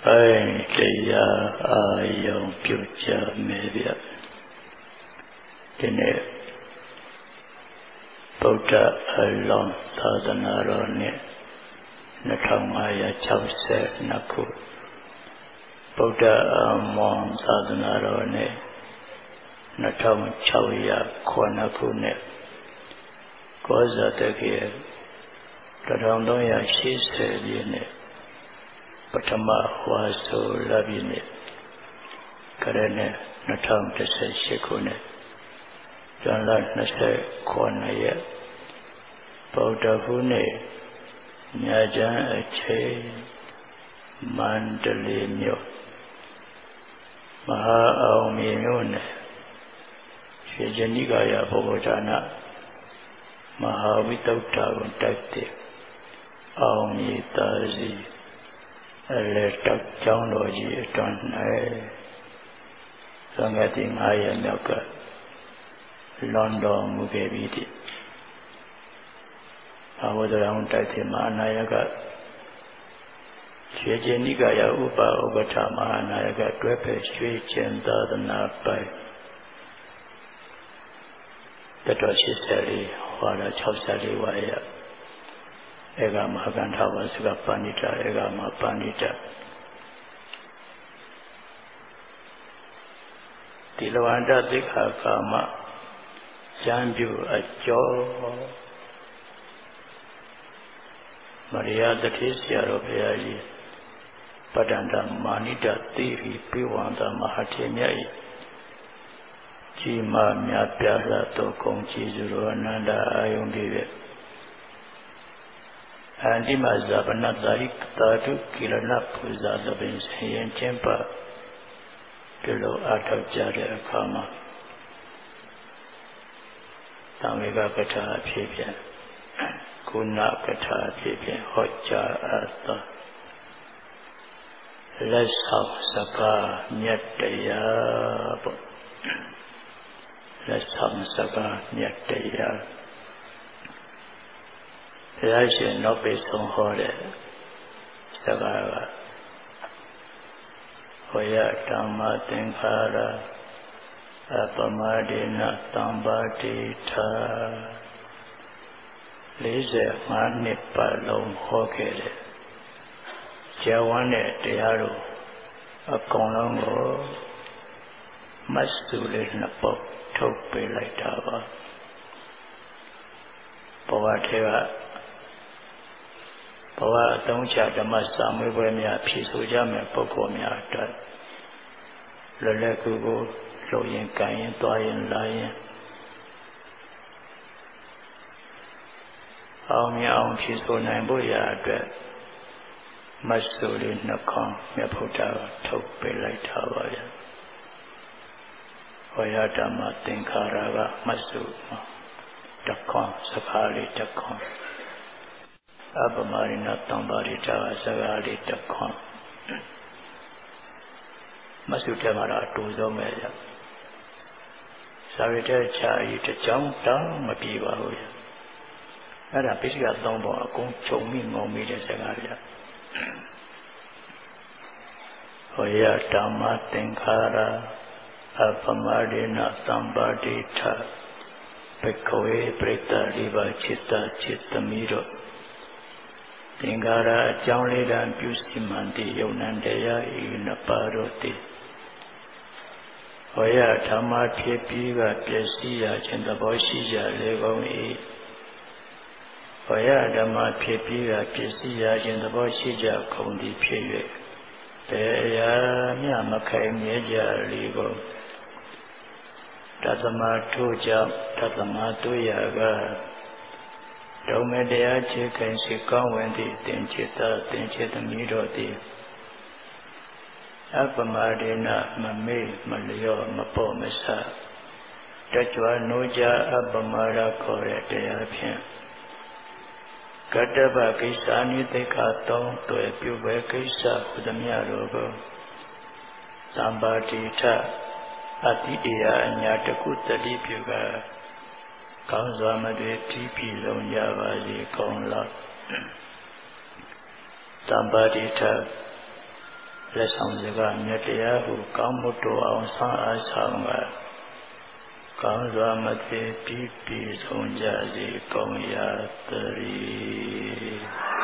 တရားအာယုံပြုကြမယ်ဗျဒီနေ့ဗုဒ္ဓအလောင်းသာသနာတော်နှစ်2562ခုဗုဒ္ဓအမောင်သာသနာတော်နှစ်2609ခုနှစ်ကောဇာတက္ကရာ1380ပြည့်နှစ်ပထမဝါဆိုလပြည့်နှစ်ကရဏ2018ခုနှစ်ဇန်လ29ရက်ဗုဒ္ဓဟူးနေ့ညချမ်းအချိန်မန္တလေးမြို့မဟာအောင်မြေမြို့နယ်ရွှေကျနိကာယဘုဗ္ဗဌာနမဟာဝိသုဒ္ဓကိုတိုက်တဲ့အောင်မြေသာစီအလေတောက်ကျောင်းတော်ကြီးအတွင်း၌သံဃာတိ9ရက်မြောက်ကလွန်တော်မူခဲ့ပြီးသည်ဘာဝတရံတိုက်တဲ့မဟာနာယကရွှေကျင်နိကာယဥပဥပဋ္ဌမဟာနာယကတွဲဖက်ရွှေကျင်သာသနာပိုင်တတော်84ဝါဒ64ဝါရဧကမဟာကန္ထဝစကပဏိတဧကမပဏိတဒီလဝန္တသိက္ခာကာမကျမ်းပြုအကျော်မရိယာတတိဆရာတော်ဘုရားကြီးပတ္တန္တမာနိတသိဟိပိဝန္တမဟာထေမြတ်၏ကြီးမားမြတ်ပြားလာသောဂုဏ်ကျေးဇူးတော်အနန္တအာယုန်တွေရဲ့အန္တိမဇာပနတာရိတာတုကိလနပူဇာသဘင်ဆင်ရင်ကျင်းပဒီလိုအထောက်ကြတဲ့အခါမှာသံဃာကထာအဖြစ်ဖြင့်ကုဏကထာအဖြစ်ဖြင့်ဟောကြားအပ်သောလက်ဆောင်စကားမြတ်တရားပေါ့လက်ဆောင်စကားမြတ်တရားဘုရားရှင်နောက်ပိဆုံးဟောတဲ့စကားကဟောယဓမ္မသင်္ခါရအပမဒေနသံပါတိထာ45နှစ်ပတ်လုံးဟောခဲ့တဲ့ဇဝန်းတဲ့တရားတို့အကုန်လုံးကိုမတ်စုလေးနှစ်ပုဒ်ထုတ်ပေးလိုက်တာပါဘဝထဲကဘဝအသုံးချဓမ္မစာမေးပွဲများဖြေဆိုကြမယ်ပုဂ္ဂိုလ်များအတွက်လွယ်လွယ်ကူကူလှုပ်ရင်ကိုင်ရင်သွားရင်လာရင်အောင်မြင်အောင်ဖြေဆိုနိုင်ဖို့ရာအတွက်မတ်စုလေးနှခေါင်းမြတ်ဗုဒ္ဓကထုတ်ပေးလိုက်တာပါဗျာဟောယဓမ္မသင်္ခါရကမတ်စုတခေါင်းစကားလေးတခေါင်းအပမရိဏသံပါရိတာစကားလေးတခေါင်းမတ်စုထဲမှာတော့အတူဆုံးပဲဗျစာရတဲ့ခြားကြီးတစ်ကြောင်းတောင်းမပြေပါဘူးဗျအဲ့ဒါပိဋက3ပုံအကုန်ခြုံမိငုံမိတဲ့စကားဗျဟောယဓမ္မသင်္ခါရအပမရိဏသံပါတိထဘိက္ခဝေပရိသလိဘจิตจิตသမီးတို့သင်္ခါရအကြောင်းလေးတန်ပြုစီမံတည်ယုံနံတရားဤနှစ်ပါးတို့တည်ဟောယဓမ္မဖြစ်ပြီးကပျက်စီးရခြင်းသဘောရှိကြလေကုန်၏ဟောယဓမ္မဖြစ်ပြီးကပျက်စီးရခြင်းသဘောရှိကြကုန်သည်ဖြစ်၍တရားမြမခိုင်မြဲကြလေကုန်တသမထို့ကြောင့်တသမတို့ရာကဒုံမတရားချေခိုင်ရှိကောင်းဝင်သည့်သင်္ချစ်သာသင်္ချစ်သမီးတို့သည်အပမဒေနမမေ့မလျော့မပေါ့မဆတကြွနိုးကြအပမရခေါ်တဲ့တရားဖြင့်ကတ္တပကိစ္စအနိသိက္ခာ3တွေ့ပြုပဲကိစ္စဟုသမျှတို့ကိုသံပါတိထအတိတရားအညာတကုတတိပြုကကောင်းစွာမတွေပြီးပြီဆုံးကြပါစေကောင်းလားသံပါတိထလက်ဆောင်စကားမြတ်တရားကိုကောင်းမှုတော်အောင်ဆန်းအားဆောင်ကကောင်းစွာမသိပြီးပြည့်စုံကြစေကောင်းရာတည်း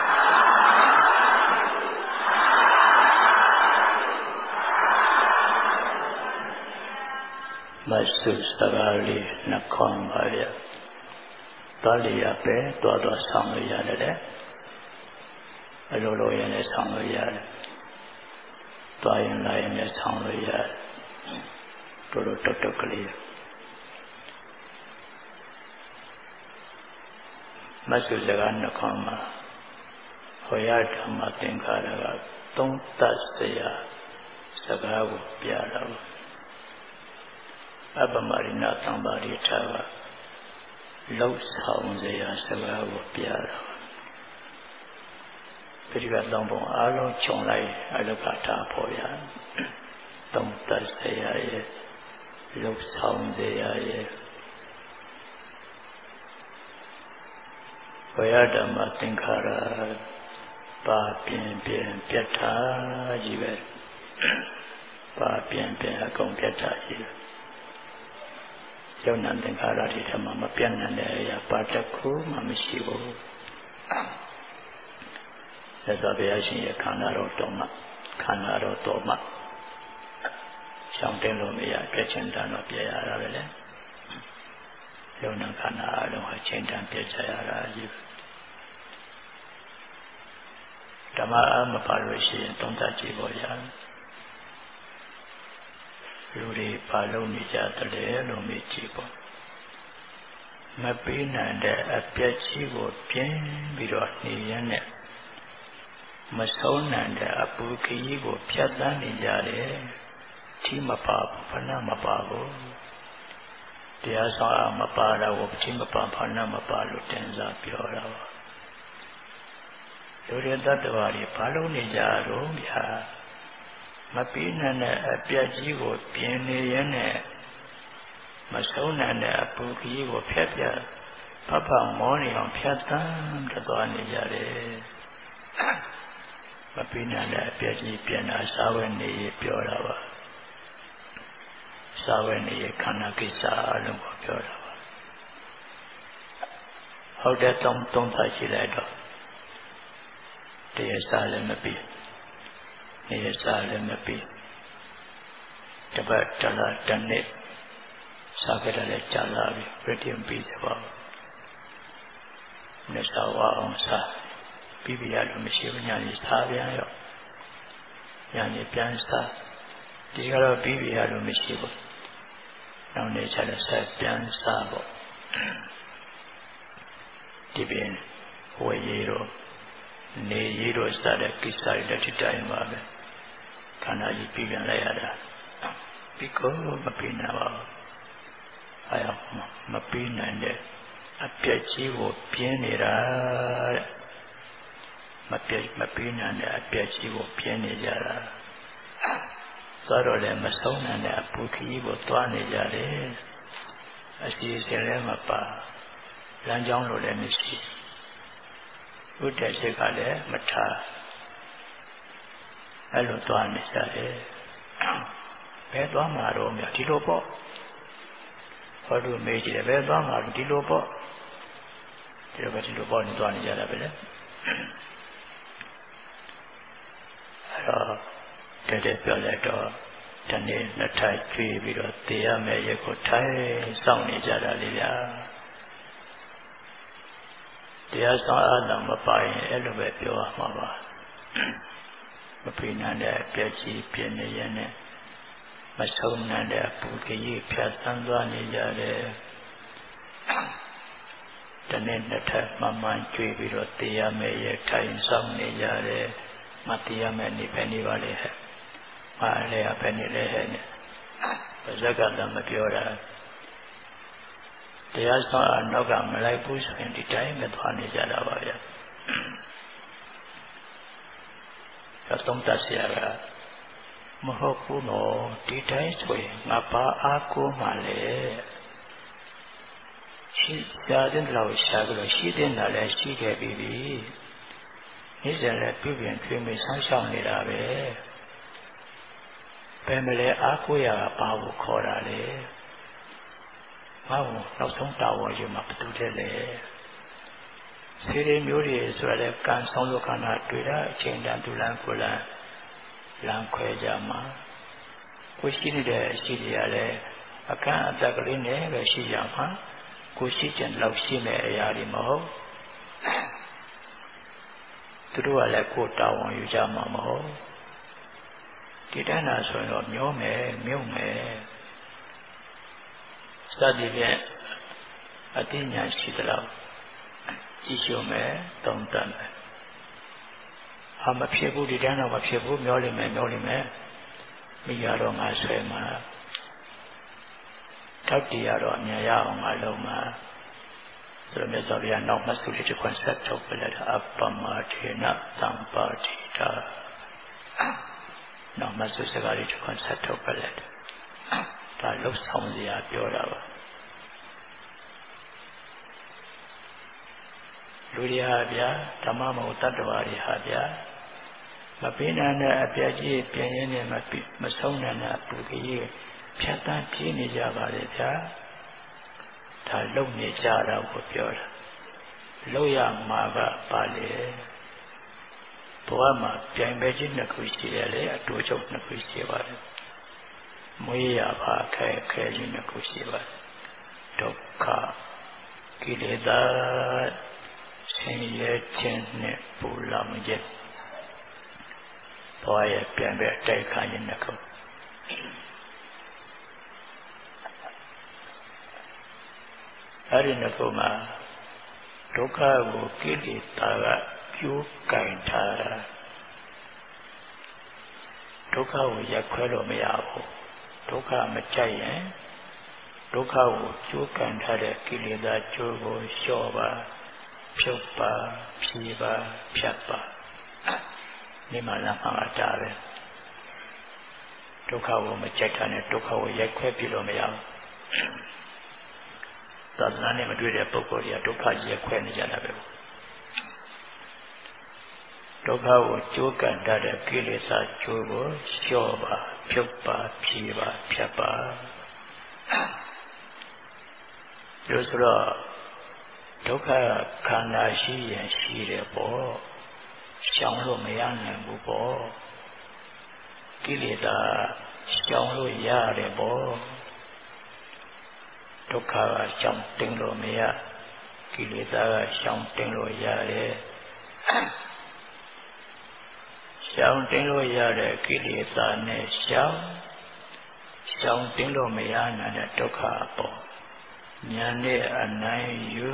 မဆုစကားလေးနှခေါင်းပါရတော်လျာပဲတော်ဆောင်လို့ရတယ်အလိုလိုရင်လည်းဆောင်လို့ရတယ်တွားရင်လာရင်လည်းဆောင်လို့ရတယ်တို့တုတ်ကလေးမဆုစကားနှခေါင်းမှာဟောရဓမ္မသင်္ခါရကသုံးသပ်เสียစကားကိုပြတာပါအပမရိနာသံပါရိထာကလောက်ဆောင်เสียစကားကိုပြတာပရိပတ်သုံးပုံအားလုံးခြုံလိုက်အလုကထာပေါ်ရသုံးသပ်เสียရဲ့လောက်ဆောင်เสียရဲ့ဝေယဓမ္မသင်္ခါရပါပြင်းပြတ်တာကြီးပဲပါပြင်းအကုန်ပြတ်တာကြီးယုံနာသင်္ခါရတွေထမှာမပြတ်နိုင်တဲ့အရာပါတခုမှမရှိဘူးသက်သာဘုရားရှင်ရဲ့ခန္ဓာတော်တော်မှရှောင်တင်လို့မရပြည့်ချင်တန်တော့ပြရတာပဲလေယုံနာခန္ဓာအလုံးဟာချိန်တန်ပြည့်ချရတာကြီးဓမ္မအမပါလို့ရှိရင်သုံးသပ်ကြည့်ပေါ်ရလူတွေပါလုံးနေကြတယ်လို့မေးကြည့်ပေါ့မပေးနိုင်တဲ့အပြည့်ကြီးကိုပြင်းပြီးတော့နေရတဲ့မဆုံးနိုင်တဲ့အပူခရီးကိုဖြတ်သန်းနေကြတယ်ထိမပါဘူးဖဏမပါဘူးတရားဆောင်မပါတော့ဘူးထိမပါဖဏမပါလို့တင်စားပြောတာပါလူတွေတတ္တဝါတွေဘာလို့နေကြတော့ဗျာမပြီးနိုင်တဲ့အပြတ်ကြီးကိုပြင်းနေရတဲ့မဆုံးနိုင်တဲ့အပူကြီးကိုဖျက်ဖဖမောနေအောင်ဖြတ်တန်းသွားနေကြတယ်မပြီးနိုင်တဲ့အပြတ်ကြီးပြန်လာစာဝဲနေပြောတာပါစာဝဲနေခန္ဓာကိစ္စအလုံးကိုပြောတာပါဟုတ်တဲ့သုံးသပ်ကြည့်လိုက်တော့တရားစားလည်းမပြီးနေရစားလည်းမပြီးတပတ်တလားတနေ့စားကြတယ်ကြာလာပြီပြည့်တင်ပြီးသဘောနဲ့သာဝအောင်စားပြီးပြရလို့မရှိဘူးညာကြီးစားပြန်ရောညာကြီးပြန်စားဒီကတော့ပြီးပြရလို့မရှိဘူးနောက်နေ့ချက်လည်းဆက်ပြန်စားပေါ့ဒီပင်ဝေရီတော့နေရတော့စတဲ့ကိစ္စတွေတစ်တိုင်းပါပဲခန္ဓာကြီးပြပြန်လိုက်ရတာပြီးကောမပြီးနိုင်ပါဘူးအဲမပြီးနိုင်တဲ့အပြည့်ကြီးကိုပြင်းနေတာတဲ့မပြီးနိုင်တဲ့အပြည့်ကြီးကိုပြင်းနေကြတာသွားတော့လည်းမဆုံးနိုင်တဲ့အပူခီးကိုသွားနေကြတယ်အစီအစဉ်လည်းမပါလမ်းကြောင်းလိုလည်းမရှိဥဒ္ဒေစိတ်ကလည်းမထားအဲ့လိုသွားနေကြတယ်ဘယ်သွားမှာတော့မြဒီလိုပေါ့ဟောလို့မေးကြည့်တယ်ဘယ်သွားမှာဒီလိုပေါ့ဒီလိုပေါ့နေသွားနေကြတာပဲလေအဲ့တော့တဲ့ပြောလိုက်တော့တနေ့နှစ်ထိုက်ကျွေးပြီးတော့တရားမဲ့ရက်ကိုထိုင်စောင့်နေကြတာလေဗျာတရားဆောင်အားတော့မပိုင်အဲ့လိုပဲပြောရမှာပါမပြင်းနိုင်တဲ့အပြည့်ကြီးပြင်းနေရင်နဲ့မဆုံးနိုင်တဲ့အပူကြီးဖြတ်သန်းသွားနေကြတယ်တနေ့နှစ်ထပ်မှမှန်ကျွေးပြီးတော့တရားမဲ့ရက်ထိုင်စောင့်နေကြတယ်မတရားမဲ့နေပဲနေပါလေဟဲ့မလည်းပဲနေလေဟဲ့နဲ့ပါဇက်ကတည်းကမပြောတာတရားဆောင်အနောက်ကမလိုက်ဘူးဆိုရင်ဒီတိုင်းပဲသွားနေကြတာပါဗျာသုံးသပ်เสียကမဟုတ်ဘူးနော်ဒီတိုင်းဆိုရင်ငါပါအားကိုးမှလေရှိကြတဲ့လောက်ရှာကြလို့ရှိတဲ့နာလည်းရှိခဲ့ပြီနေ့စဉ်လည်းပြည့်ပြင်ထွေးမေးဆောင်းရှောင်းနေတာပဲ Pemele aku ya bawa korale. Mau nak song tahu je mak betul je. Siri miuri suara kan song lu kan ada cendan tulang kulan langkoi jama. Kusi ni dah siri ada akan ada kali ni besi jama. Kusi jen lausi me ayari mau. Tu ada kota orang yu jama mau. Tidak nak soal miu me. Sadinya artinya sidalam. Jisyo me tongtan. Hama piebu di dana ma piebu mioli me. Miyaro ngaswe ma. Tadi yaro nyaya ngalo ma. Sebelum saya nak masuk di konsep coklat apa madina tanpa tidak. Nak masuk sekali di konsep coklat. Lalu sama dia biara. Luria dia, tamam utar dewari dia. Mapina na apiaji pianye mapi masona na puki. Piatan pini jawab dia. Dah long ni cara biara. Loya maga pale. Tua ma pian beji nak kuisi le, atu jauh nak kuisi balik. Muya apa kaya nak kuisi balik. Doka kileda senye cenne pulang je. Tua ya pian beji kaya nak kau. Hari nak kau ma doka bu kileda Yu kain thara. Dukha ko yakkhwe lo maya bu. Dukha machai yen. Dukha ko chu kain thara kileda chu ko lyaw ba, phyaut ba, phyi ba, phyat ba. Ni ma la ma ta be. Dukha ko machai ta ne dukha ko yakkhwe pi lo maya bu. Sadhana ne ma twai de pukkol ya dukha yakkhwe ni jata be. Dukha ko chukan dada kilesa chuko lyaw ba, phyut ba, phyi ba, phyat ba. Yo so dukha khanda shi yen shi de po. Xiang lo ma ya nain bu po. Kilesa xiang lo ya de po. Dukha ka xiang ting lo ma ya. Kilesa ka xiang ting lo ya de. Xiang ting lo ya de kilesa ne xiang ting lo ma ya na de dukha po. Nyan ne anai yu.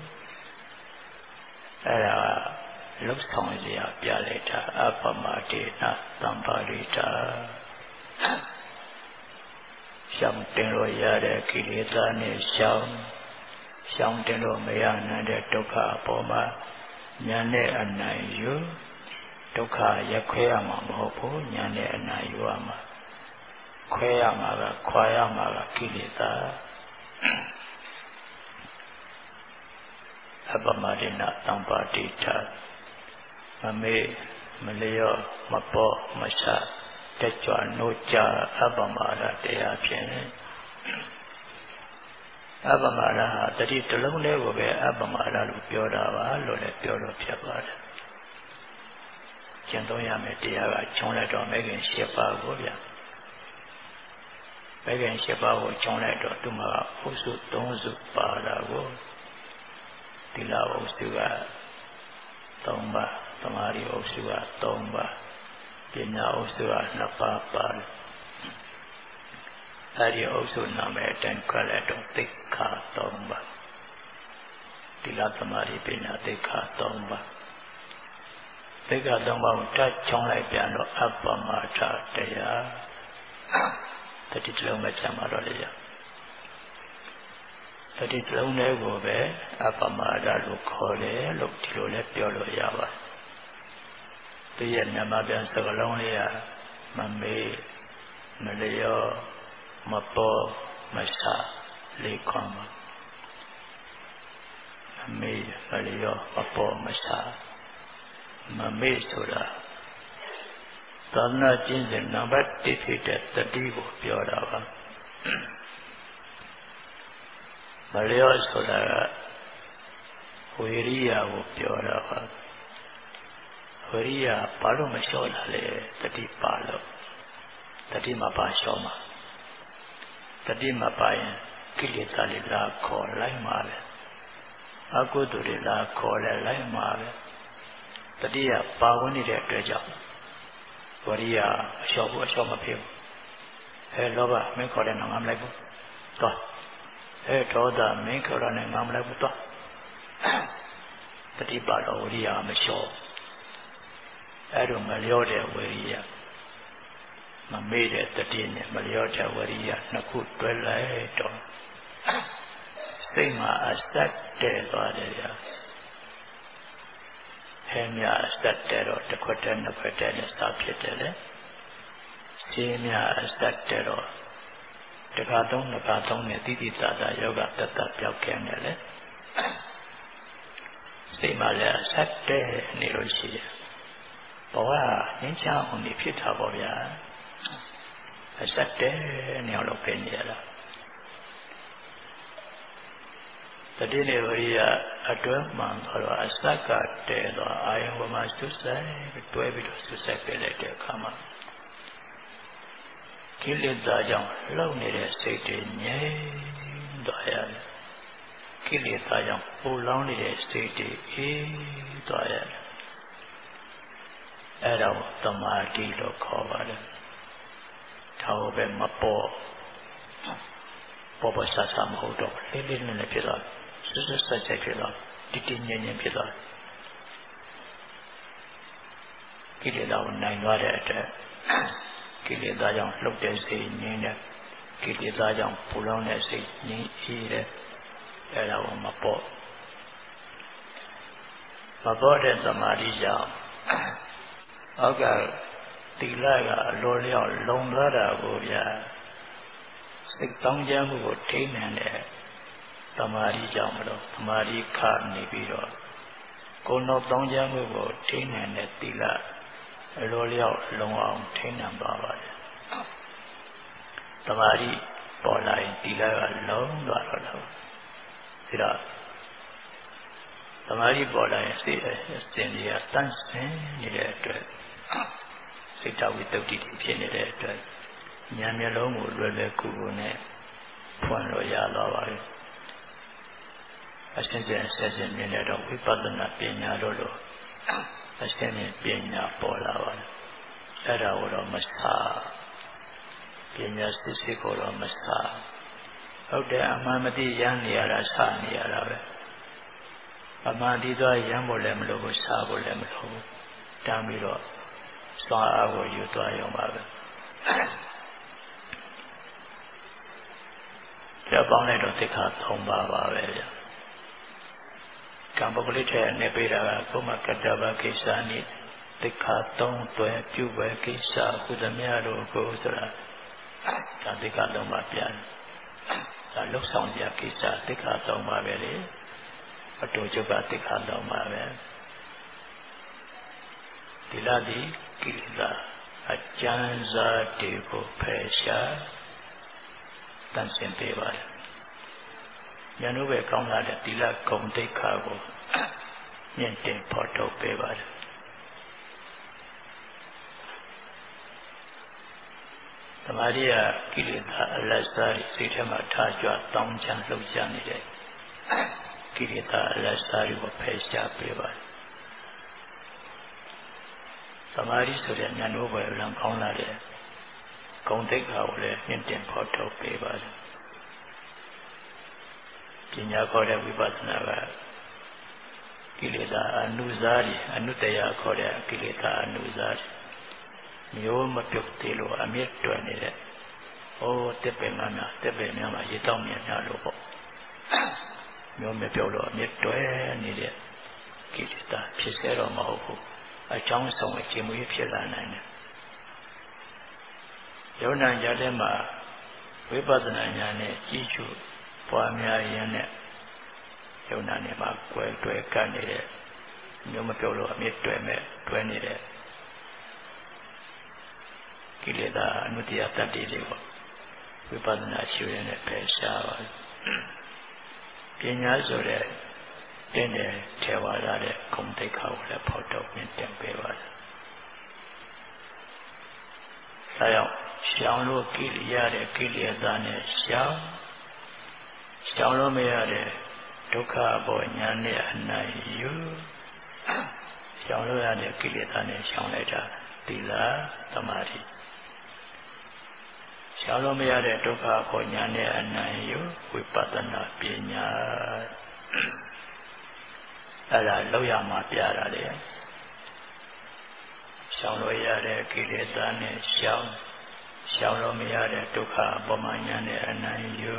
Era lúc xong ya pya le tha apamadena tamparita. Xiang ting lo ya de kilesa ne xiang ting lo ma ya na de dukha po ma nyan ne anai yu. Dukha yakkhwe ya ma mho pho nyan ne anai yu ma. Khwe ya ma ga khwa ya ma ga kilesa. Apamadena tamparita. Mame melayo mapo masa tejwa noja apamada taya phyin. Apamada tati talong le ko be apamada lo pyo da ba lo le pyo lo phyat ba de. Chin tong ya me taya ka chong lai taw me kin 7 pa ko bya. Me kin 7 pa ko chong lai taw tu ma usu 3 su pa da ko. Tila usu ka 3 ba. Samari usu ka 3 ba. Pina usu ka 2 pa pa. Hari usu na me ten kwa lai taw tikha 3 ba. Tila samari pina tikha 3 ba. Tikha 3 ba ko ta chong lai pyan lo apamada taya. Tati talong me chama lo le ya. Tati talong le ko be apamada lo khaw le lo ti lo le pyo lo ya ba. Tu ye nama pyan sakalong le ya mame malayo mapo masa le khom. Mame malayo mapo masa. Mame soda သာသနာကျင့်စဉ်နံပါတ်1ဖြစ်တဲ့တတိကိုပြောတာပါမလျော့ဆိုတာကဝေရိယကိုပြောတာပါဝေရိယဘာလို့မလျှော့တာလဲတတိပါလို့တတိမပါလျှော့မှာတတိမပါရင်ကိလေသာတွေလာခေါ်လိုက်မှာပဲအကုသိုလ်တွေလာခေါ်လိုက်မှာပဲတတိယပါဝင်နေတဲ့အတွက်ကြောင့်ဝရိယအလျှော့ဘူးအလျှော့မဖြစ်ဘူးလောဘမင်းခေါ်တဲ့ငါမလိုက်ဘူးသွားဒေါသမင်းခေါ်တဲ့ငါမလိုက်ဘူးသွားတတိပါတော့ဝရိယမလျှော့အဲ့လိုမလျော့တဲ့ဝရိယမမေ့တဲ့တတိနဲ့မလျော့တဲ့ဝရိယနှစ်ခုတွဲလိုက်တော့စိတ်မှာအစက်တဲ့သွားတယ်ဗျာမြအစက်တဲ့တော့တစ်ခွက်တဲ့နှစ်ခွက်တဲ့နဲ့စဖြစ်တယ်လေရှင်းမြအစက်တဲ့တော့တခါသုံးနှစ်ခါသုံးနဲ့တိတိကျကျယောဂတတ်ပြောက်ခဲ့တယ်လေစိတ်မှာလည်းအစက်တဲ့နေလို့ရှိတယ်ဘဝငြိမ်းချမ်းအောင်နေဖြစ်တာပေါ့ဗျာအစက်တဲ့နေအောင်လုပ်နေရတာတတိနေဝရိယအတွဲမှန်တော့အစက်ကတဲတော့အာယုံပေါ်မှာစွတ်ဆိုင်တွဲပြီးတော့စွတ်ဆိုင်ပြလိုက်တဲ့အခါမှာကိလေသာကြောင့်လှုပ်နေတဲ့စိတ်တွေငြိမ်းသွားရတယ်ကိလေသာကြောင့်ပူလောင်နေတဲ့စိတ်တွေအေးသွားရတယ်အဲ့ဒါကိုသမာဓိလို့ခေါ်ပါတယ်ထောက်ပဲမပေါ်ပေါ်ဆဆမဟုတ်တော့လေးလေးနက်နက်ဖြစ်သွားစွတ်ဆက်ချက်ဖြစ်သွားတည်တည်ငြိမ်ငြိမ်ဖြစ်သွားကိလေသာကိုနိုင်သွားတဲ့အတွက်ကိလေသာကြောင့်လှုပ်တဲ့စိတ်ငြိမ်းတဲ့ကိလေသာကြောင့်ပူလောင်တဲ့စိတ်ငြိမ်းအေးတဲ့အဲ့ဒါကိုမပေါ်တဲ့သမာဓိကြောင့်အောက်ကတိလကအလိုလျောက်လုံသွားတာကိုဗျာစိတ်တောင်းကြမှုကိုထိန်းနိုင်တဲ့သမာဓိကြောင့်မလို့သမာဓိခနေပြီးတော့ကိုယ်တော်တောင်းကြမှုကိုထိန်းနိုင်တဲ့တိလအလိုလျောက်လုံအောင်ထိန်းနိုင်ပါပါတယ်သမာဓိပေါ်လာရင်တိလကလုံသွားတော့တယ်ဒါတော့သမာဓိပေါ်လာရင်စိတ်အစဉ်ကြီးတန့်စင်နေတဲ့အတွက်စိတ်တဝိတ္တိဖြစ်နေတဲ့အတွက်ဉာဏ်မျက်လုံးကိုလွယ်လွယ်ကူကူနဲ့ဖွင့်လို့ရတော့ပါပြီအစဉ်စဉ်မြင်တဲ့တော့ဝိပဿနာပညာတို့လိုအစဉ်နဲ့ပညာပေါ်လာပါတယ်အဲ့ဒါကိုတော့မစားပညာစစ်ကိုတော့မစားဟုတ်တယ်အမှန်မသိရမ်းနေရတာစနေရတာပဲအမှန်ဒီသွားရမ်းဖို့လည်းမလိုဘူးစားဖို့လည်းမလိုဘူးတမ်းပြီးတော့စွာအားကိုယူသွားရုံပါပဲကြပေါင်းလိုက်တော့သိက္ခာ3ပါးပါပဲဗျကံပုဂ္ဂလိထဲနေပေးတာကဘုမကတ္တဗကိစ္စနိသိက္ခာ3တွဲပြုပဲကိစ္စကုသမြတို့ကိုဆိုတာဒါသိက္ခာ3ပါးပြန်ဒါလှုပ်ဆောင်ကြကိစ္စသိက္ခာ3ပါးပဲလေအတူချုပ်ကသိက္ခာ3ပါးပဲဒီလာဒီကိလေသာအကျဉ်းစားတွေကိုဖယ်ရှားတန်ဆင်းပေးပါတယ်ဉာဏ်ဥပဲကောင်းလာတဲ့သီလဂုဏ်သိက္ခာကိုမြင့်တင်ဖော်ထုတ်ပေးပါတယ်သမာဓိကကိလေသာအလတ်စားစိတ်ထဲမှာထားကြွတောင်းချမ်းလှုပ်ရှားနေတဲ့ကိလေသာအလတ်စားကိုဖယ်ရှားပေးပါတယ်သမာဓိဆိုတဲ့ဉာဏ်ဥပဲလံကောင်းလာတဲ့ဂုဏ်သိက္ခာကိုလည်းမြင့်တင်ဖော်ထုတ်ပေးပါတယ်ပညာခေါ်တဲ့ဝိပဿနာကကိလေသာအနုဇာတိအနုတ္တယခေါ်တဲ့ကိလေသာအနုဇာတိမျိုးမပြုတ်သေးလို့အမြင့်တွယ်နေတဲ့တက်ပင်များမှာရေတောင်းများလို့ပေါ့မျိုးမပြုတ်လို့အမြင့်တွယ်နေတဲ့ကိလေသာဖြစ်စေတော့မဟုတ်ဘူးအကြောင်းဆောင်အခြင်းမွေးဖြစ်လာနိုင်တယ်ယုံနာကြတဲ့မှာဝိပဿနာဉာဏ်နဲ့ကြီးကျူးပွားများရင်းနဲ့ယုံနာနဲ့မှာကွယ်တွဲကပ်နေတဲ့မျိုးမပြောလို့အမြင့်တွဲမဲ့တွဲနေတဲ့ကိလေသာအနုတ္တိယတတ္တိတွေပေါ့ဝိပဿနာရှုရင်းနဲ့ပယ်ရှားပါပညာဆိုတဲ့တင်းတဲ့ထေဝါဒတဲ့ဂုဏ်သိက္ခာကိုလည်းဖော်ထုတ်မြင့်တင်ပေးပါတယ်။ဒါကြောင့်ရှောင်လို့ကိလေသာတဲ့ကိလေသာနဲ့ရှောင်လို့မရတဲ့ဒုက္ခဘောညာနဲ့အနိုင်ယူရှောင်လို့ရတဲ့ကိလေသာနဲ့ရှောင်လိုက်တာသီလသမာဓိရှောင်လို့မရတဲ့ဒုက္ခဘောညာနဲ့အနိုင်ယူဝိပဿနာပညာအဲ့ဒါလောက်ရမှာပြတာလေရှောင်လို့ရတဲ့ကိလေသာနဲ့ရှောင်လို့မရတဲ့ဒုက္ခဘောညာနဲ့အနိုင်ယူ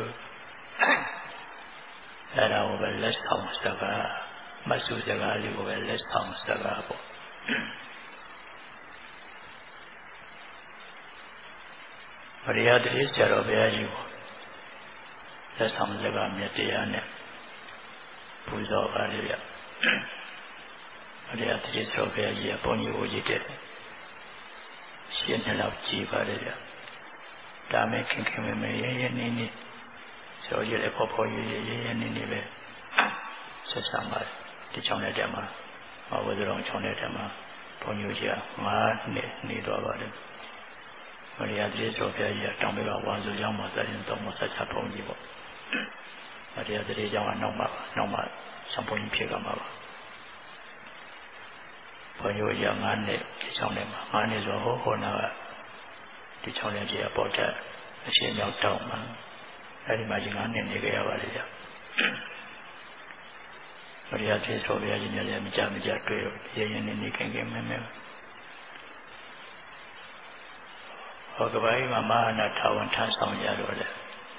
အဲ့ဒါကိုပဲလက်ဆောင်စကားမဆုစကားလေးကိုပဲလက်ဆောင်စကားပေါ့ပရိယတ္တိဆရာတော်ဘုရားကြီးကိုလက်ဆောင်စကားမြတ်တရားနဲ့ပူဇော်ပါလေဗျပရိယတ္တိဆရာတော်ဘုရားကြီးကဘုန်းကြီးကိုရည်တဲ့ရှင်းနေတော့ကြည်ပါလေဗျဒါမဲ့ခင်ခင်မဲမဲရဲရဲနေနေဆိုရတဲ့ပေါ်ပေါ်ရဲရဲနေနေပဲဆက်ဆံပါဒီချောင်းတဲ့တက်မှာဝဇ္ဇရောင်ချောင်းတဲ့တက်မှာဘုန်းကြီးက9နှစ်နေတော့ပါတယ်မရိယာတိကျော်ပြကြီးတောင်ဘက်ကဝါစုကျောင်းမှာဆက်ရင်တော့ဆက်ချဘုန်းကြီးပေါ့မရိယာတိကျောင်းကနောက်မှဆံဘုန်းကြီးဖြစ်ကြမှာပါဘုန်းကြီးက9နှစ်ဒီချောင်းထဲမှာ9နှစ်ဆိုဟိုနာကဒီချောင်းထဲကြီးပေါ်တဲ့အရှင်ရောက်တောင်းမှာအဲ့ဒီမှာကြီး9နှစ်နေကြရပါလေဗျမရိယာတိကျော်ပြကြီးနဲ့လည်းမကြတွေ့ရရင်နေခင်မဲမဲဟောကပိုင်းမှာမဟာနာထာဝန်ထမ်းဆောင်ကြတော့လေ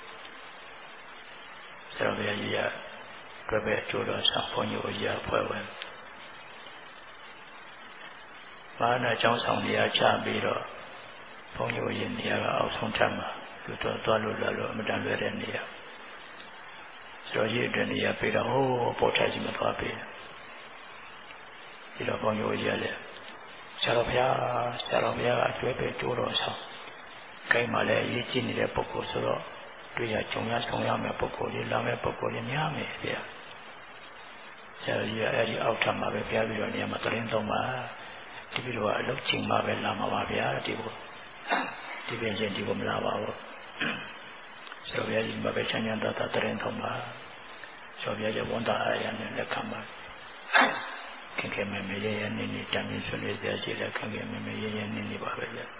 ဆရာဘုရားကြီးကတွေ့ပဲကျိုးတော်ဆောင်ဘုန်းကြီးကိုရဖွဲ့ဝင်မဟာနာကျောင်းဆောင်နေရာချပြီးတော့ဘုန်းကြီးကိုရနေရာကအောက်ဆုံးထပ်မှာသူတော့သွားလို့လာလို့အမတန်လွယ်တဲ့နေရာဆရာကြီးအတွက်နေရာပေးတော့ဟိုးပေါ်ထက်ကြီးမသွားပေးဒီတော့ဘုန်းကြီးကိုရလေဆရာတော်ဘုရားကတွေ့ပဲကျိုးတော်ဆောင်ကိန်းမှာလည်းအရေးကြီးနေတဲ့ပုဂ္ဂိုလ်ဆိုတော့တွေ့ရကြုံရမယ့်ပုဂ္ဂိုလ်ကြီးလာမယ့်ပုဂ္ဂိုလ်ကြီးများမယ်ဗျာဆရာကြီးကအဲ့ဒီအောက်ထပ်မှာပဲပြပြီးတော့နေရာမှာတရင်သုံးပါဒီပြီးတော့အလုပ်ချိန်မှာပဲလာမှာပါဗျာဒီပြင်ချင်းဒီကိုမလာပါဘူးဆရာကြီးမှာပဲချမ်းသာတရင်သုံးပါဆရာကြီးဝန်တာအရာနဲ့လက်ခံပါခင်ခင်မဲမဲရဲနေနေတမ်းပြီးဆွေးနွေးစရာရှိတဲ့ခင်ခင်မဲမဲရဲနေနေပါပဲဗျာ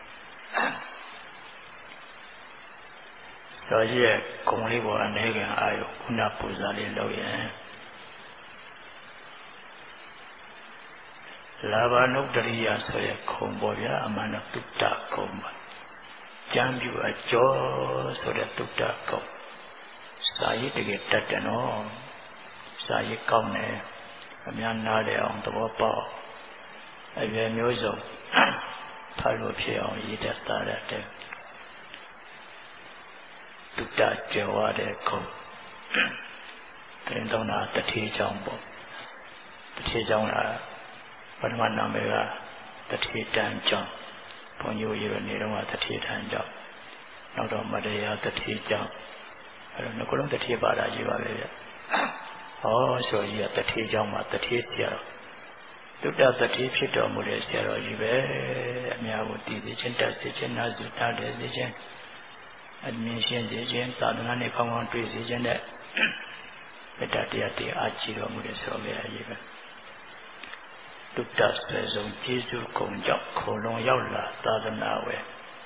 တော်ကြီးရဲ့ဂုဏ်လေးပေါ်အနေကအာယုခုနပူဇာလေးလုပ်ရင်လာဘာနုတ္တရိယဆိုတဲ့ခုံပေါ်ဗျာအမှန်တော့တုတ္တခုံပါကျမ်းပြူအကျော်ဆိုတဲ့တုတ္တခုံစာရေးတကယ်တတ်တယ်နော်စာရေးကောင်းတယ်အများနားလည်အောင်သဘောပေါက်အရွယ်မျိုးစုံဖတ်လို့ဖြစ်အောင်ရည်တတ်တာတဲ့တုတ္တကျော်ရတဲ့ခုံတင်တော့တာတထေးချောင်းပေါ့တထေးချောင်းကပထမနာမည်ကတထေးတန်ကျောင်းဘုန်းကြီးရနေတော့တထေးတန်ကျောင်းနောက်တော့မတရားတထေးကျောင်းအဲ့တော့ငကုလုံးတထေးပါတာကြီးပါပဲဗျဟောဆိုကြီးကတထေးကျောင်းမှာတထေးဆရာတုတ္တတထေးဖြစ်တော်မူတဲ့ဆရာတော်ကြီးပဲအများကိုတည်စေခြင်းတတ်စေခြင်းနာစုတားတယ်စေခြင်းအမြင်ရှင်းစေခြင်းသာသနာ့နဲ့ကောင်းကောင်းတွေ့စေခြင်းနဲ့မေတ္တာတရားတွေအားကြီးတော်မူတဲ့ဆိုရည်ပဲတုတ္တဆွေဆုံးကျေးဇူးကုန်ကြောင့်ခေါ်လွန်ရောက်လာသာသနာဝဲ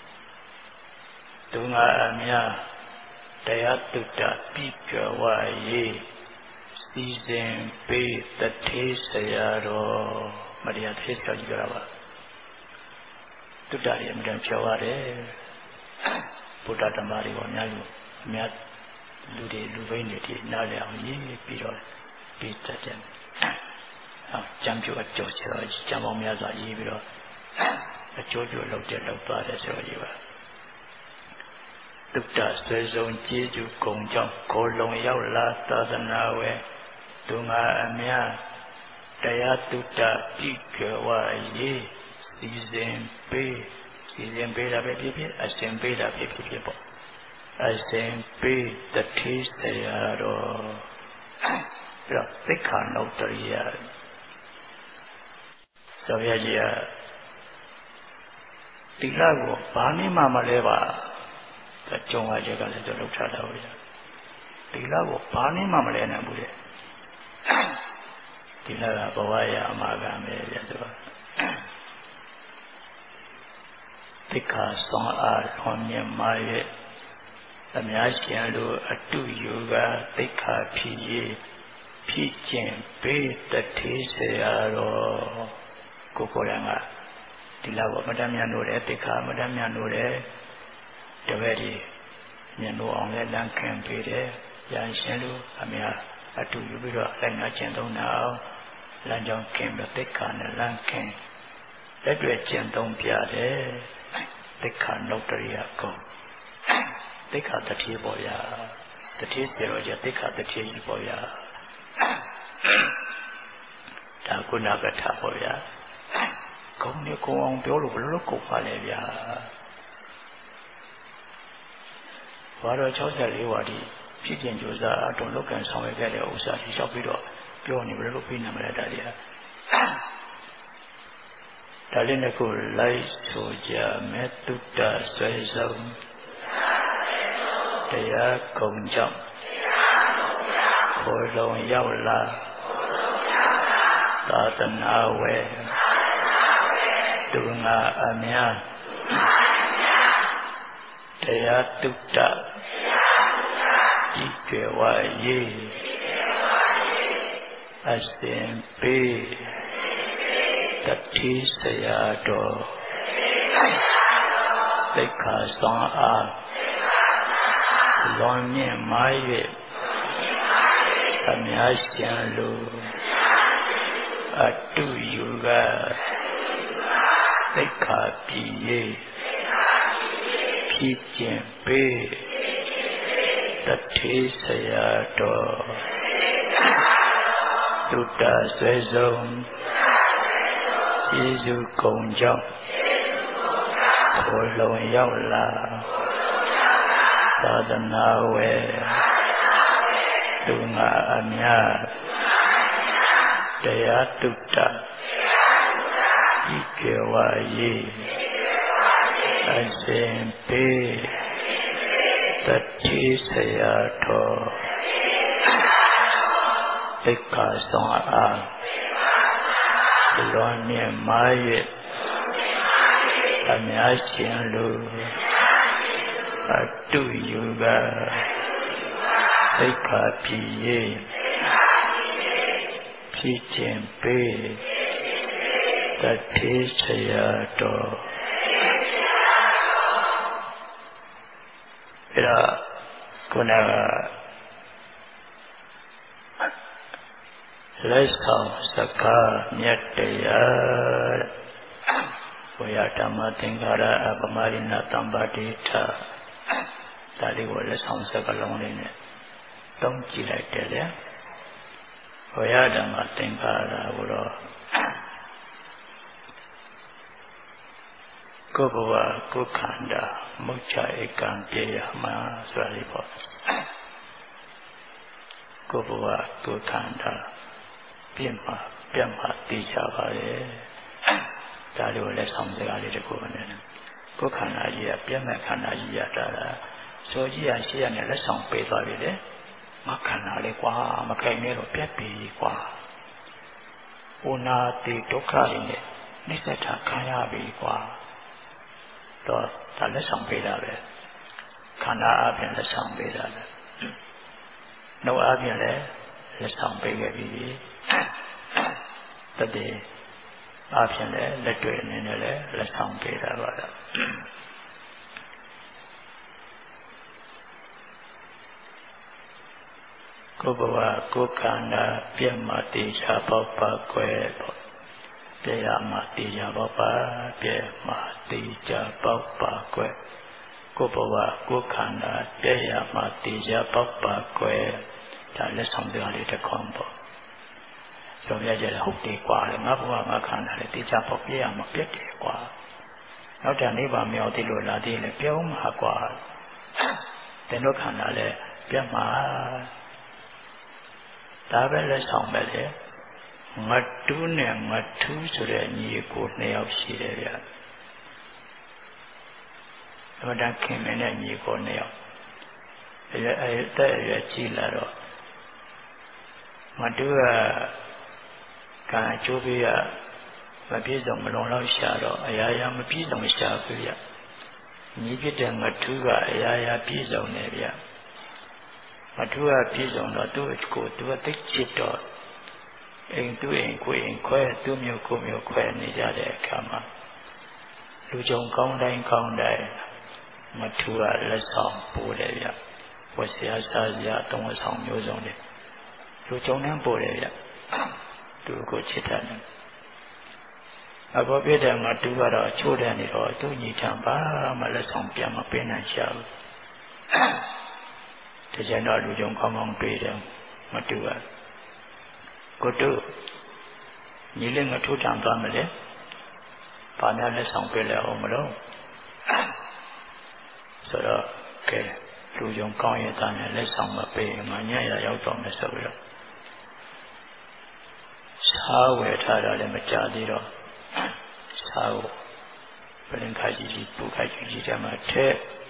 သူငါအများတရားတုတ္တပြီးကြွားရေးစီစဉ်ပေးတထေးဆရာတော်မရိယာထေးဆရာကြီးကြပါတုတ္တရအမြဲပြောရတယ်ဘုရားဓမ္မတွေကိုအများလူတွေလူဘိန်းတွေဒီနားလည်အောင်ရေးပြီးတော့ပြီးတတ်တယ်ကျမ်းပြအကျော်ဆရာကြီးကျမ်းပေါင်းများစွာရေးပြီးတော့အကျိုးကျလောက်သွားတယ်ဆိုတော့ဒီပါတုတ္တဆွေဆုံးကျေးဇူးကုန်ကြောင့်ကိုလုံရောက်လာသာသနာဝဲသူငါအများတရားတုတ္တပြီးကြွားရေးစီစဉ်ပေးစီစဉ်ပေးတာပဲဖြစ်ဖြစ်အစဉ်ပေးတာဖြစ်ဖြစ်ပေါ့အစဉ်ပေးတတိဆရာတော်ပြီးတော့သိက္ခာနုတ္တရိယဆောရကြီးကတိလကိုဘာနည်းမှမလဲပါကြုံရချက်ကလည်းကျွန်တော်ထားတာဗျာတိလကိုဘာနည်းမှမလဲနိုင်ဘူးတဲ့တိလကဘဝရအမှားကမယ်ဗျာဆိုတော့သိက္ခာဆောင်အားလွန်မြတ်မာရဲ့အများရှင်တို့အတုယူကသိက္ခာဖြစ်ရေးဖြစ်ခြင်းပေးတတိဆရာတော်ကိုကိုရံကဒီလောက်မတမ်းမြတ်လို့တဲ့သိက္ခာမတမ်းမြတ်လို့တဲ့တပည့်ကြီးမြတ်လို့အောင်လဲလမ်းခံပေးတယ်ရန်ရှင်တို့အများအတူယူပြီးတော့လိုက်နာကျင့်သုံးတာအောင်လမ်းကြောင်းခင်ပြီးသိက္ခာနဲ့လမ်းခင်လက်တွေ့ကျင့်သုံးပြတယ်သိက္ခာနုတ္တရိယကုံသိက္ခာတတိပေါ်ရတတိစေရောကျသိက္ခာတတိကြီးပေါ်ရဒါကုဏကထာပေါ်ရကုံနေကုံအောင်ပြောလို့ဘယ်လိုလုပ်ကုံပါလဲဗျာဘာတော့64ဝါဒီဖြစ်ခြင်းကြိုးစားအတုံလောက်ကန်ဆောင်ရခဲ့တဲ့ဥစ္စာကြီးလျှောက်ပြီးတော့ပြောနေဘယ်လိုလုပ်ပြီးနာမလဲဒါတွေကဒါလေးနဲ့ကိုလိုက်ဆိုကြမေတ္တဆွေဆုံးတရားကုံကြောင့်ခေါ်လုံးရောက်လာသာသနာဝဲသူငါအများတရားတုတ္တဤကေဝယေအစဉ်ပေးတတိဆရာတော်သိက္ခာဆောင်အားလွန်မြင့်မာ၍အများရှင်လိုအတုယူကသိက္ခာပြည်ရေးဖြစ်ခြင်းပေးတတိဆရာတော်တုတ္တဆွေဆုံးကျေးဇူးကုံကြောင့်ခေါ်လုံရောက်လာသာသနာဝဲသူငါအများတရားတုတ္တဤကေဝယေအစဉ်ပေးတတိဆရာတော်သိက္ခာဆောင်အားလွန်မြတ်မာ၍အများရှင်လိုအတုယူကသိက္ခာပြည်ရေးဖြစ်ခြင်းပေးတတိဆရာတော်အဲ့ဒါခုနကလက်ဆောင်စကားမြတ်တရားဝေယဓမ္မသင်္ကာရအပမရိဏတံပါတိထဒါလေးကိုလက်ဆောင်စကားလုံးလေးနဲ့တုံးကြည့်လိုက်တယ်လေဝေယဓမ္မသင်္ကာရကိုတော့ကိုယ်ဘဝကိုယ်ခန္ဓာမုတ်ချဧကံပြေရမှာဆိုတာလေးပေါ့ကိုယ်ဘဝကိုယ်ခန္ဓာပြတ်မှာသိကြပါရဲ့ဒါလေးကိုလက်ဆောင်စကားလေးတစ်ခုနဲ့ကိုယ်ခန္ဓာကြီးကပြတ်မဲ့ခန္ဓာကြီးရတာစောကြီးရရှိရနဲ့လက်ဆောင်ပေးသွားပြီလေမခန္ဓာလေးကွာမခိုင်နဲ့တော့ပြတ်ပြီကွာဥနာတိဒုက္ခတွေနဲ့နှိစ္စတာခံရပြီကွာတော့ဒါလက်ဆောင်ပေးတာပဲခန္ဓာအပြင်လက်ဆောင်ပေးတာပဲနှုတ်အပြင်လည်းလက်ဆောင်ပေးခဲ့ပြီတတိအပြင်လည်းလက်တွေ့အနေနဲ့လည်းလက်ဆောင်ပေးတာပါတော့ကိုယ်ဘဝကိုယ်ခန္ဓာပြတ်မှတေချာပေါက်ပါကွယ်ပေါ့ပြရမှတေချာပေါက်ပါပြတ်မှတေချာပေါက်ပါကွယ်ကိုယ်ဘဝကိုယ်ခန္ဓာပြရမှတေချာပေါက်ပါကွယ်ဒါလက်ဆောင်တရားလေးတစ်ခေါက်ပေါ့ဆိုရကြတယ်ဟုတ်တယ်ကွာငါဘဝငါခန္ဓာလေးတေချာပေါက်ပြရမှပြတ်တယ်ကွာနောက်တန်နိဗ္ဗာန်မြောက်သေးလို့လာသေးတယ်ပြောမှာကွာတဲ့တို့ခန္ဓာလဲပြတ်မှာဒါပဲလက်ဆောင်ပဲလေငတ်တူးနဲ့ငတ်ထူးဆိုတဲ့ညီကိုနှစ်ယောက်ရှိတယ်ဗျအမှန်တန်ခင်မင်းနဲ့ညီကိုနှစ်ယောက်တဲ့ရကြည့်လာတော့ငတ်တူးကကျိုးပေးရမပြည့်စုံမလုံလောက်ရှာတော့အရာရာမပြည့်စုံရှာဘူးဗျညီဖြစ်တဲ့ငတ်ထူးကအရာရာပြည့်စုံတယ်ဗျငတ်ထူးကပြည့်စုံတော့သူ့ကိုသူကသိချစ်တော့အိမ်သူ့အိမ်ကိုအိမ်ခွဲသူ့မျိုးကိုမျိုးခွဲနေကြတဲ့အခါမှာလူကြုံကောင်းတိုင်းမထူးကလက်ဆောင်ပို့တယ်ဗျဝတ်ဆရာစားစရာတုံးဆောင်မျိုးစုံတယ်လူကြုံနှမ်းပို့တယ်ဗျသူကိုချစ်တယ်အခုပြတဲ့မတူကတော့ချိုးတယ်နေတော့သူညီချမ်းပါမလက်ဆောင်ပြန်မပေးနိုင်ရှာဘူးတကြံတော့လူကြုံကောင်းကောင်းတွေ့တယ်မတူကကိုတို့ညီလေးငါထိုးတံသွားမလဲဘာများလက်ဆောင်ပေးလဲအောင်မလို့ဆိုတော့ကဲလူကြုံကောင်းရဲ့သားနဲ့လက်ဆောင်မပေးရင်ငါညရရောက်တော့မယ်ဆိုပြီးတော့စားဝယ်ထားတာလည်းမကြသေးတော့စားကိုပလင်ခါကြီးပူခါကြီးတမှာထဲ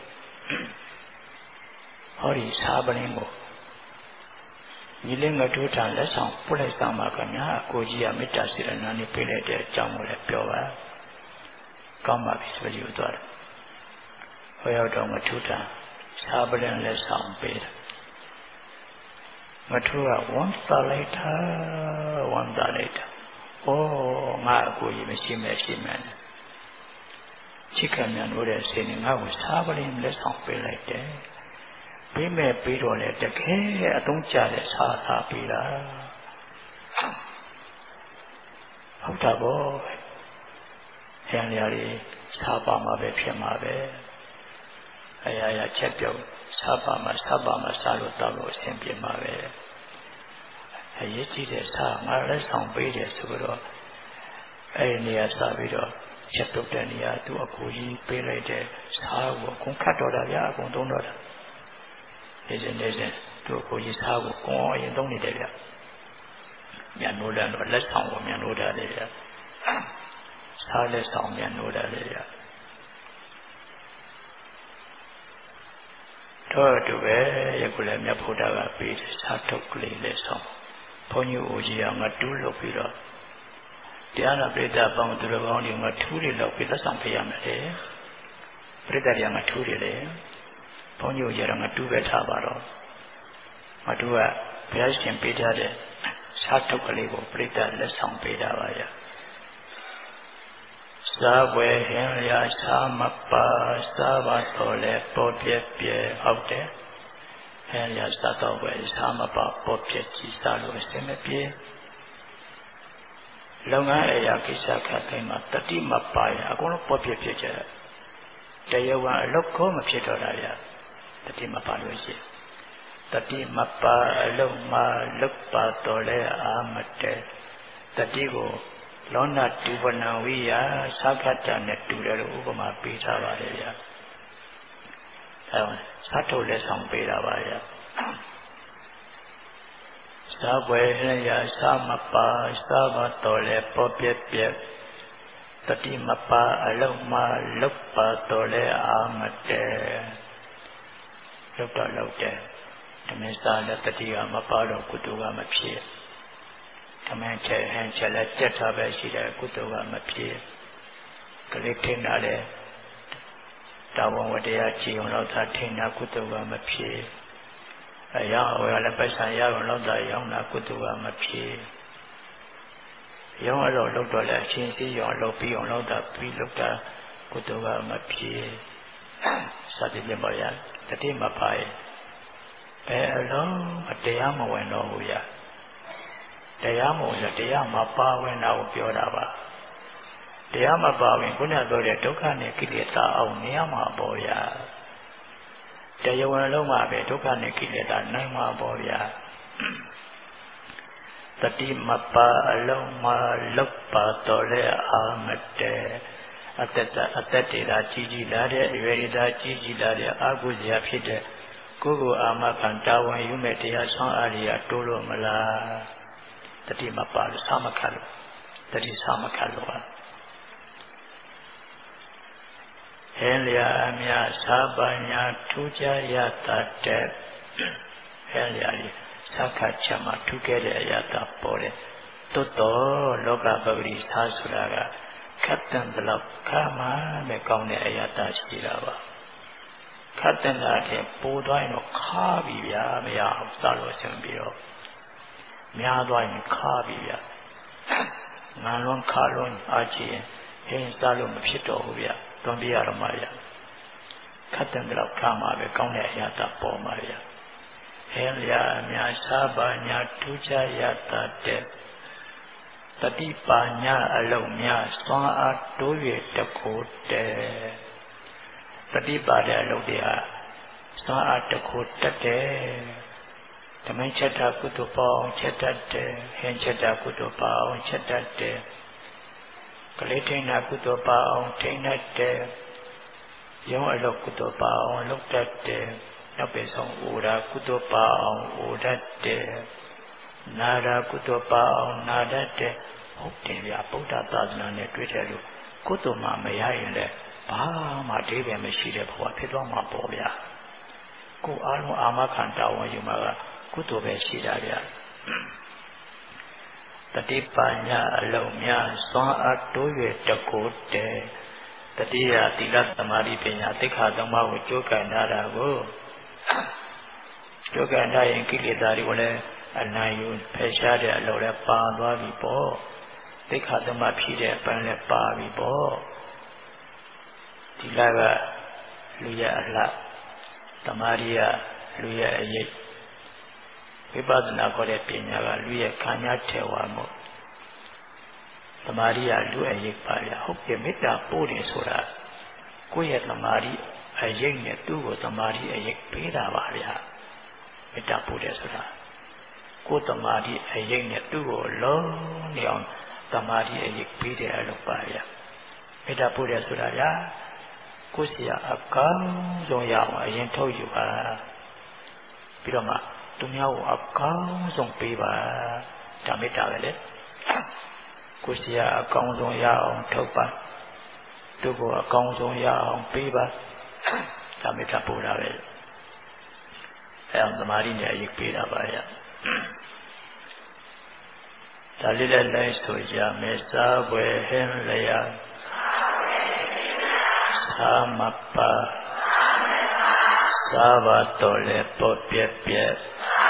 ဟောဒီစားပလင်ကိုညီလေးငါတို့ထံလက်ဆောင်ပို့လိုက်စမ်းပါခင်ဗျာကိုကြီးကမေတ္တာစေတနာနဲ့ပေးလိုက်တဲ့အကြောင်းကိုလည်းပြောပါကောင်းပါပြီဆိုပြီးတော့ဟောရောက်တော့ငါတို့ထံစားပလင်လက်ဆောင်ပေးတယ်ငါတို့ကဝန်တာလိုက်တာဩငါအကိုကြီးမရှိမယ်ချစ်ခံမြန်လို့တဲ့စိတ်နဲ့ငါ့ကိုစားပလင်လက်ဆောင်ပေးလိုက်တယ်ပေးမဲ့ပြီးတော့လေတကယ်အသုံးကျတဲ့စားသားပေးတာဟုတ်တာပေါ့ဆရာကြီးစားပါမှာပဲဖြစ်မှာပဲအရာရာချက်ပြုတ်စားပါမှာစားလို့တောက်လို့အဆင်ပြေမှာပဲအရေးကြီးတဲ့စားငါလက်ဆောင်ပေးတယ်ဆိုတော့အဲ့ဒီနေရာစပြီးတော့ချက်ပြုတ်တဲ့နေရာသူ့အကူကြီးပေးလိုက်တဲ့စားကိုအကုန်ခတ်တော့တာဗျာအကုန်သုံးတော့တာနေစဉ်သူ့အကူကြီးစားကိုကောင်းရင်သုံးနေတယ်ဗျာမြန်နိုးတယ်တော့လက်ဆောင်ကိုမြန်နိုးတယ်ဗျာစားလက်ဆောင်မြန်နိုးတယ်ဗျာတော့တူပဲယခုလည်းမြတ်ဗုဒ္ဓကပေးစားထုတ်ကလေးလက်ဆောင်ဘုန်းကြီးအိုကြီးကငါတူးလုပ်ပြီးတော့တရားနာပရိသတ်ပေါင်းသူတော်ကောင်းတွေငါထူးတွေလုပ်ပြီးလက်ဆောင်ပေးရမယ်လေပရိသတ်တွေကငါထူးတွေလေဘုန်းကြီးကြီးကငါတူးပဲထားပါတော့ငါတူးကဘုရားရှင်ပေးထားတဲ့စားထုတ်ကလေးကိုပရိသတ်လက်ဆောင်ပေးတာပါဗျာစားပွဲဟင်ရစားမပါစားပါတော့လေပေါ်ပြက်ပြဲဟုတ်တယ်ဟင်ရစားတော့ပဲစားမပါပေါ်ပြက်ကြီးစားလို့အစမပြေလုပ်ငန်းအရာကိစ္စခတ်တိုင်းမှာတတိမပါရအကုန်လုံးပေါ်ပြက်ပြက်ကြတယ်တရားဝင်အလုပ်ကိုမဖြစ်တော့တာဗျာတတိမပါလို့ရှိတတိမပါအလုံးမလုတ်ပါတော့လေအာမတဲတတိကိုလောနာတူပနဝိယသက္ကတနဲ့တူတယ်လို့ဥပမာပေးထားပါတယ်ဗျာအဲသတ်ထုတ်လက်ဆောင်ပေးတာပါဗျာစားပွဲရစားမပါစားပါတော့လေပေါ်ပြက်ပြက်တတိမပါအလုံးမလုတ်ပါတော့လေအာမတဲလုတ်တော့လုတ်တယ်ဓမ္မစာလည်းတတိကမပါတော့ကုသိုလ်ကမဖြစ်ဓမ္မချက်ဟန်ချက်လည်းကြက်ထားပဲရှိတယ်ကုသိုလ်ကမဖြစ်ကလေးထင်တာလေတာဝန်ဝတရားကြည်အောင်လို့သာထင်တာကုသိုလ်ကမဖြစ်အရာဝယ်လည်းပိုက်ဆံရအောင်လို့သာရောင်းတာကုသိုလ်ကမဖြစ်ရောင်းတော့လုပ်တော့လည်းအချင်းစီရောင်းလုပ်ပြီးအောင်လို့သာပြီးလုပ်တာကုသိုလ်ကမဖြစ်စသည်ဖြင့်ပါရတတိမပါရဲ့အလုံးတရားမဝင်တော့ဘူးရတရားမဝင်တရားမပါဝင်တာကိုပြောတာပါတရားမပါဝင်ခုနပြောတဲ့ဒုက္ခနဲ့ကိလေသာအောင်နေရမှာပေါ့ဗျာတရားဝင်လုံးမှာပဲဒုက္ခနဲ့ကိလေသာနိုင်မှာပေါ့ဗျာတတိမပါအလုံးမလုတ်ပါတော့လေအာမတဲအသက်တေတာကြီးကြီးလာတဲ့အရွယ်ဒေတာကြီးကြီးလာတဲ့အာဟုဇရာဖြစ်တဲ့ကိုယ်ကိုအာမခံတာဝန်ယူမဲ့တရားဆောင်အားရတိုးလို့မလားတတိမပါလို့သမခတ်လို့တတိသမခတ်လို့ပါဟဲလျာအမြသာပညာထူးခြားရတတ်တဲ့ဟဲလျာကြီးသက္ခချက်မှာထူးခဲ့တဲ့အရာသာပေါ်တယ်တွတ်တော်လောကပဂရိသာဆိုတာကခတ်တန်သလောက်ခါမှပဲကောင်းတဲ့အရာသာရှိတာပါခတ်တန်တာတဲ့ပိုးသွားရင်တော့ခါပြီဗျာမရအောင်စလို့ဆင်ပြီးတော့များသွားရင်ခါပြီဗျာငါလွန်ခါလွန်အားချင်ဟင်းစလို့မဖြစ်တော့ဘူးဗျာတွန်းပြရတော့မှဗျာခတ်တန်သလောက်ခါမှပဲကောင်းတဲ့အရာသာပေါ်မှာဗျာဟဲလျာအများသာပါညာထူးခြားရတတ်တဲ့တတိပါညာအလုံးများစွမ်းအားတိုး၍တခိုးတဲ့တတိပါတဲ့အလုံးတွေဟာစွမ်းအားတခိုးတက်တယ်ဓမ္မချက်တာကုသိုလ်ပေါအောင်ချက်တတ်တယ်ဟင်ချက်တာကုသိုလ်ပေါအောင်ချက်တတ်တယ်ကလေးထိန်တာကုသိုလ်ပေါအောင်ထိန်တတ်တယ်ရုံးအလုပ်ကုသိုလ်ပေါအောင်လုပ်တတ်တယ်နောက်ပဲဆုံးဩရာကုသိုလ်ပေါအောင်ဩတတ်တယ်နာရာကုသိုလ်ပေါအောင်နာတတ်တယ်ဟုတ်တယ်ဗျာဗုဒ္ဓသာသနာနဲ့တွေ့တယ်လို့ကုသိုလ်မှမရရင်လည်းဘာမှအဓိပ္ပာယ်မရှိတဲ့ဘဝဖြစ်သွားမှာပေါ့ဗျာကိုယ်အားလုံးအာမခံတာဝန်ယူမှာကကုသိုလ်ပဲရှိတာဗျာတတိပါညာအလုံးများစွမ်းအားတိုး၍တကိုးတဲ့တတိယသီလသမာဓိပညာသိက္ခာသုံးပါးကိုကြိုးကန်ထားတာကိုကြိုးကန်ထားရင်ကိလေသာတွေကိုလည်းအနိုင်ယူဖယ်ရှားတဲ့အလုပ်လည်းပါသွားပြီပေါ့သိက္ခာသုံးပါးဖြည့်တဲ့အပိုင်းလည်းပါပြီပေါ့ဒီလကလူရဲ့အလှသမာဓိကလူရဲ့အရေးဝိပဿနာခေါ်တဲ့ပညာကလူရဲ့ခံရထဲဝါမှုသမာဓိကလူအရေးပါရဟုတ်ပြီမေတ္တာပို့တယ်ဆိုတာကိုယ့်ရဲ့သမာဓိအရေးနဲ့သူ့ကိုသမာဓိအရေးပေးတာပါဗျာမေတ္တာပို့တယ်ဆိုတာကိုယ်သမာဓိအရေးနဲ့သူ့ကိုလုံးနေအောင်သမာဓိအရေးပေးတယ်လို့ပါဗျာမေတ္တာပို့တယ်ဆိုတာဗျာကိုယ်စီအကောင်းဆုံးရအောင်အရင်ထုတ်ယူပါပြီးတော့မှသူများကိုအကောင်းဆုံးပေးပါဒါမေတ္တာပဲလေကိုယ်စီအကောင်းဆုံးရအောင်ထုတ်ပါသူ့ကိုအကောင်းဆုံးရအောင်ပေးပါဒါမေတ္တာပို့တာပဲအဲအောင်သမာဓိနဲ့အရေးပေးတာပါဗျာဒါလေးလည်းလိုက်ဆိုကြမယ်စားပွဲဟင်းလျာသာမပါသာဘတော်လေပေါ်ပြက်ပြက်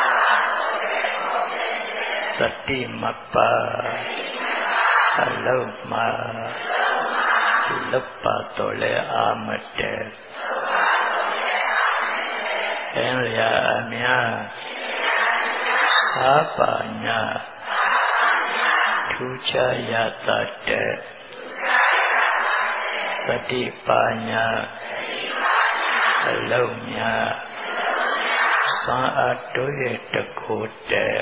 သတိမပါအလုံးမလုတ်ပါတော်လေအာမတဲဟင်းလျာအများသာပါညာထူးခြားရတတ်တဲ့သတိပါညာအလုံးများစွမ်းအားတိုး၍တကိုးတဲ့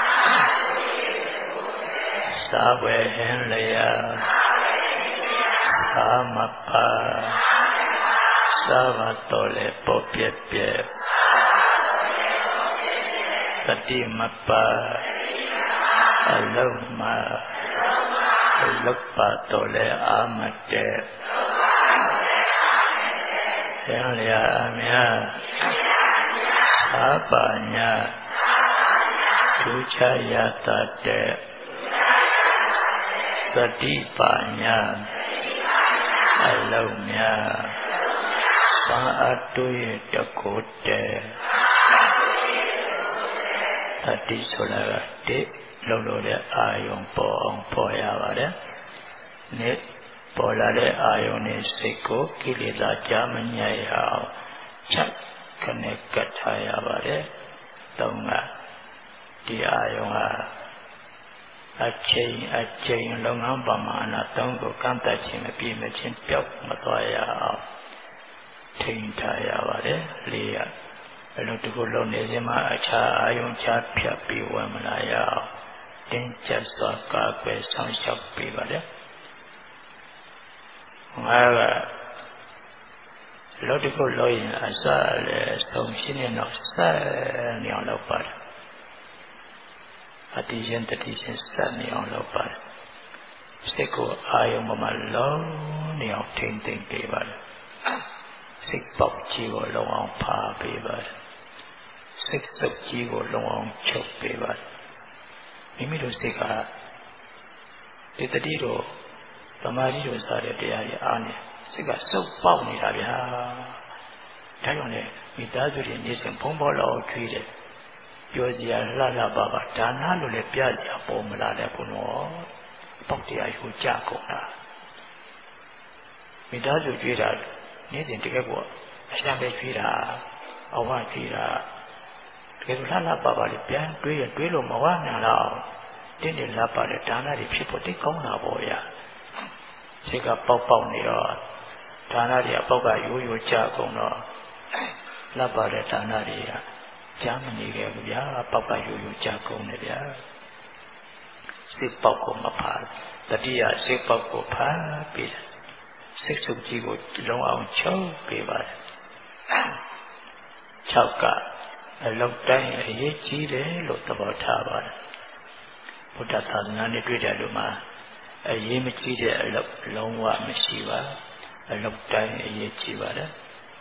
သာဝေဟင်လျာသာမပါသာဝတော်လေပေါ်ပြက်ပြက်သတိမပါအလုံးများလုတ်ပါတော်လေအာမတဲဟင်လျာအများသာပါညာထူးခြားရတတ်တဲ့သတိပါညာအလုံးများသာအတူရတကိုးတဲ့သတိဆိုတာကတိလုံးလို့တဲ့အာယုံပေါ်အောင်ပေါ်ရပါတယ်။နေ့ပေါ်လာတဲ့အာယုန်နဲ့စိတ်ကိုကိလေသာကြာမညံ့ရအောင်ချက်ခနဲ့ကတ်ထားရပါတယ်။သုံးကဒီအာယုန်ဟာအချိန်လုံငန်းပမာဏသုံးကိုကန့်သက်ခြင်းမပြည့်မချင်းပျောက်မသွားရအောင်ထိန်းထားရပါတယ်။လေးရအလုံးတစ်ခုလုံးနေစဉ်မှာအခြားအာယုန်ချဖြတ်ပြီးဝင်မလာရအောင်တင်းကျပ်စွာကာကွယ်ဆောင်ရှောက်ပေးပါတယ်။ငါကလောတခုလောရင်အစလည်းဆုံးရှင်းနေတော့စနေအောင်လုပ်ပါတယ်အတိရင်တတိချင်းစနေအောင်လုပ်ပါတယ်စိတ်ကိုအာယုံမှာလုံးနေအောင်ထိမ့်သိမ့်ပေးပါတယ်စိတ်ပေါက်ကြီးကိုလုံးအောင်ဖာပေးပါတယ်စိတ်စုပ်ကြီးကိုလုံးအောင်ချုပ်ပေးပါတယ်မိမိတို့စိတ်ကဒီတတိတို့သမာဓိတို့စတဲ့တရားတွေအားနေစိတ်ကစုပ်ပေါက်နေတာဗျာဒါကြောင့်လေမိသားစုတွေနေစဉ်ဘုံဘောလောက်ထွေးတယ်ပြောစရာလှလှပါပါဒါနလို့လည်းပြစရာပေါ်မလာတဲ့ဘုနော်ပေါက်တရားကိုကြကုန်တာမိသားစုကြွေးတာနေစဉ်တကယ်ကိုအရှာပဲကြွေးတာအဝကြွေးတာတကယ်လှလှပါပါလေးပြန်တွေးရတွေးလို့မဝနိုင်တော့တင်းတင်းလှပါတဲ့ဒါနတွေဖြစ်ဖို့တိတ်ကောင်းတာပေါ့ဗျာစိတ်ကပေါက်ပေါက်နေတော့ဒါနတွေအပေါက်ကရိုးရိုးကြကုန်တော့လှပ်ပါတဲ့ဒါနတွေကကြားမနေခဲ့ဘူးဗျာပေါက်ကရိုးရိုးကြကုန်တယ်ဗျာစိတ်ပေါက်ကိုမဖားတတိယစိတ်ပေါက်ကိုဖားပြီးစိတ်စုပ်ကြီးကိုလုံးအောင်ချုပ်ပေးပါတယ်6ကအလောက်တိုင်းအရေးကြီးတယ်လို့သဘောထားပါတယ်ဘုရားသာသနာနဲ့တွေ့ကြလို့မှာအရေးမကြီးတဲ့အလုပ်လုံးဝမရှိပါအလုပ်တိုင်းအရေးကြီးပါတယ်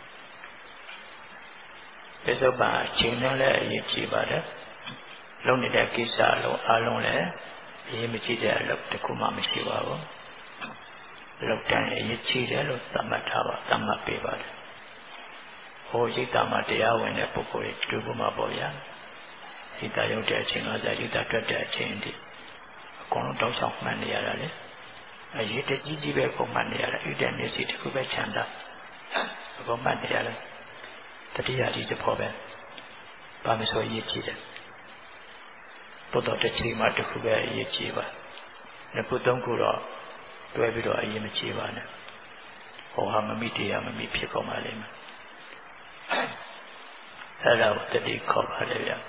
ပြစ္ဆုတ်ပန်အချိန်နဲ့လည်းအရေးကြီးပါတယ်လုံးနေတဲ့ကိစ္စလုံးအားလုံးလည်းအရေးမကြီးတဲ့အလုပ်တစ်ခုမှမရှိပါဘူးအလုပ်တိုင်းအရေးကြီးတယ်လို့သတ်မှတ်ထားပါသတ်မှတ်ပေးပါတယ်ဟိုရိတ်တာမှာတရားဝင်တဲ့ပုဂ္ဂိုလ်တွေတူဖို့မှာပေါ့ဗျာရိတ်တာရောက်တဲ့အချိန်ကရိတ်တာထွက်တဲ့အချိန်ဒီအကုန်လုံးတောက်ချောင်းမှန်နေရတာလေအရေးတကြီးကြီးပဲပုံမှန်နေရတာဣတ္တမျက်စိတစ်ခုပဲချမ်းသာအကုန်မှန်နေရတယ်တတိယဒီတဖို့ပဲဘာမဆိုရေးကြည့်တယ်တိုးတော့တစ်ချိန်မှတစ်ခုပဲအရေးကြီးပါနှစ်ခုသုံးခုတော့တွဲပြီးတော့အရေးမကြီးပါနဲ့ဟောဟာမမိတရားမမိဖြစ်ကုန်ပါလိမ့်မယ်အဲ့ဒါကိုတတိခေါ်ပါလေဗျ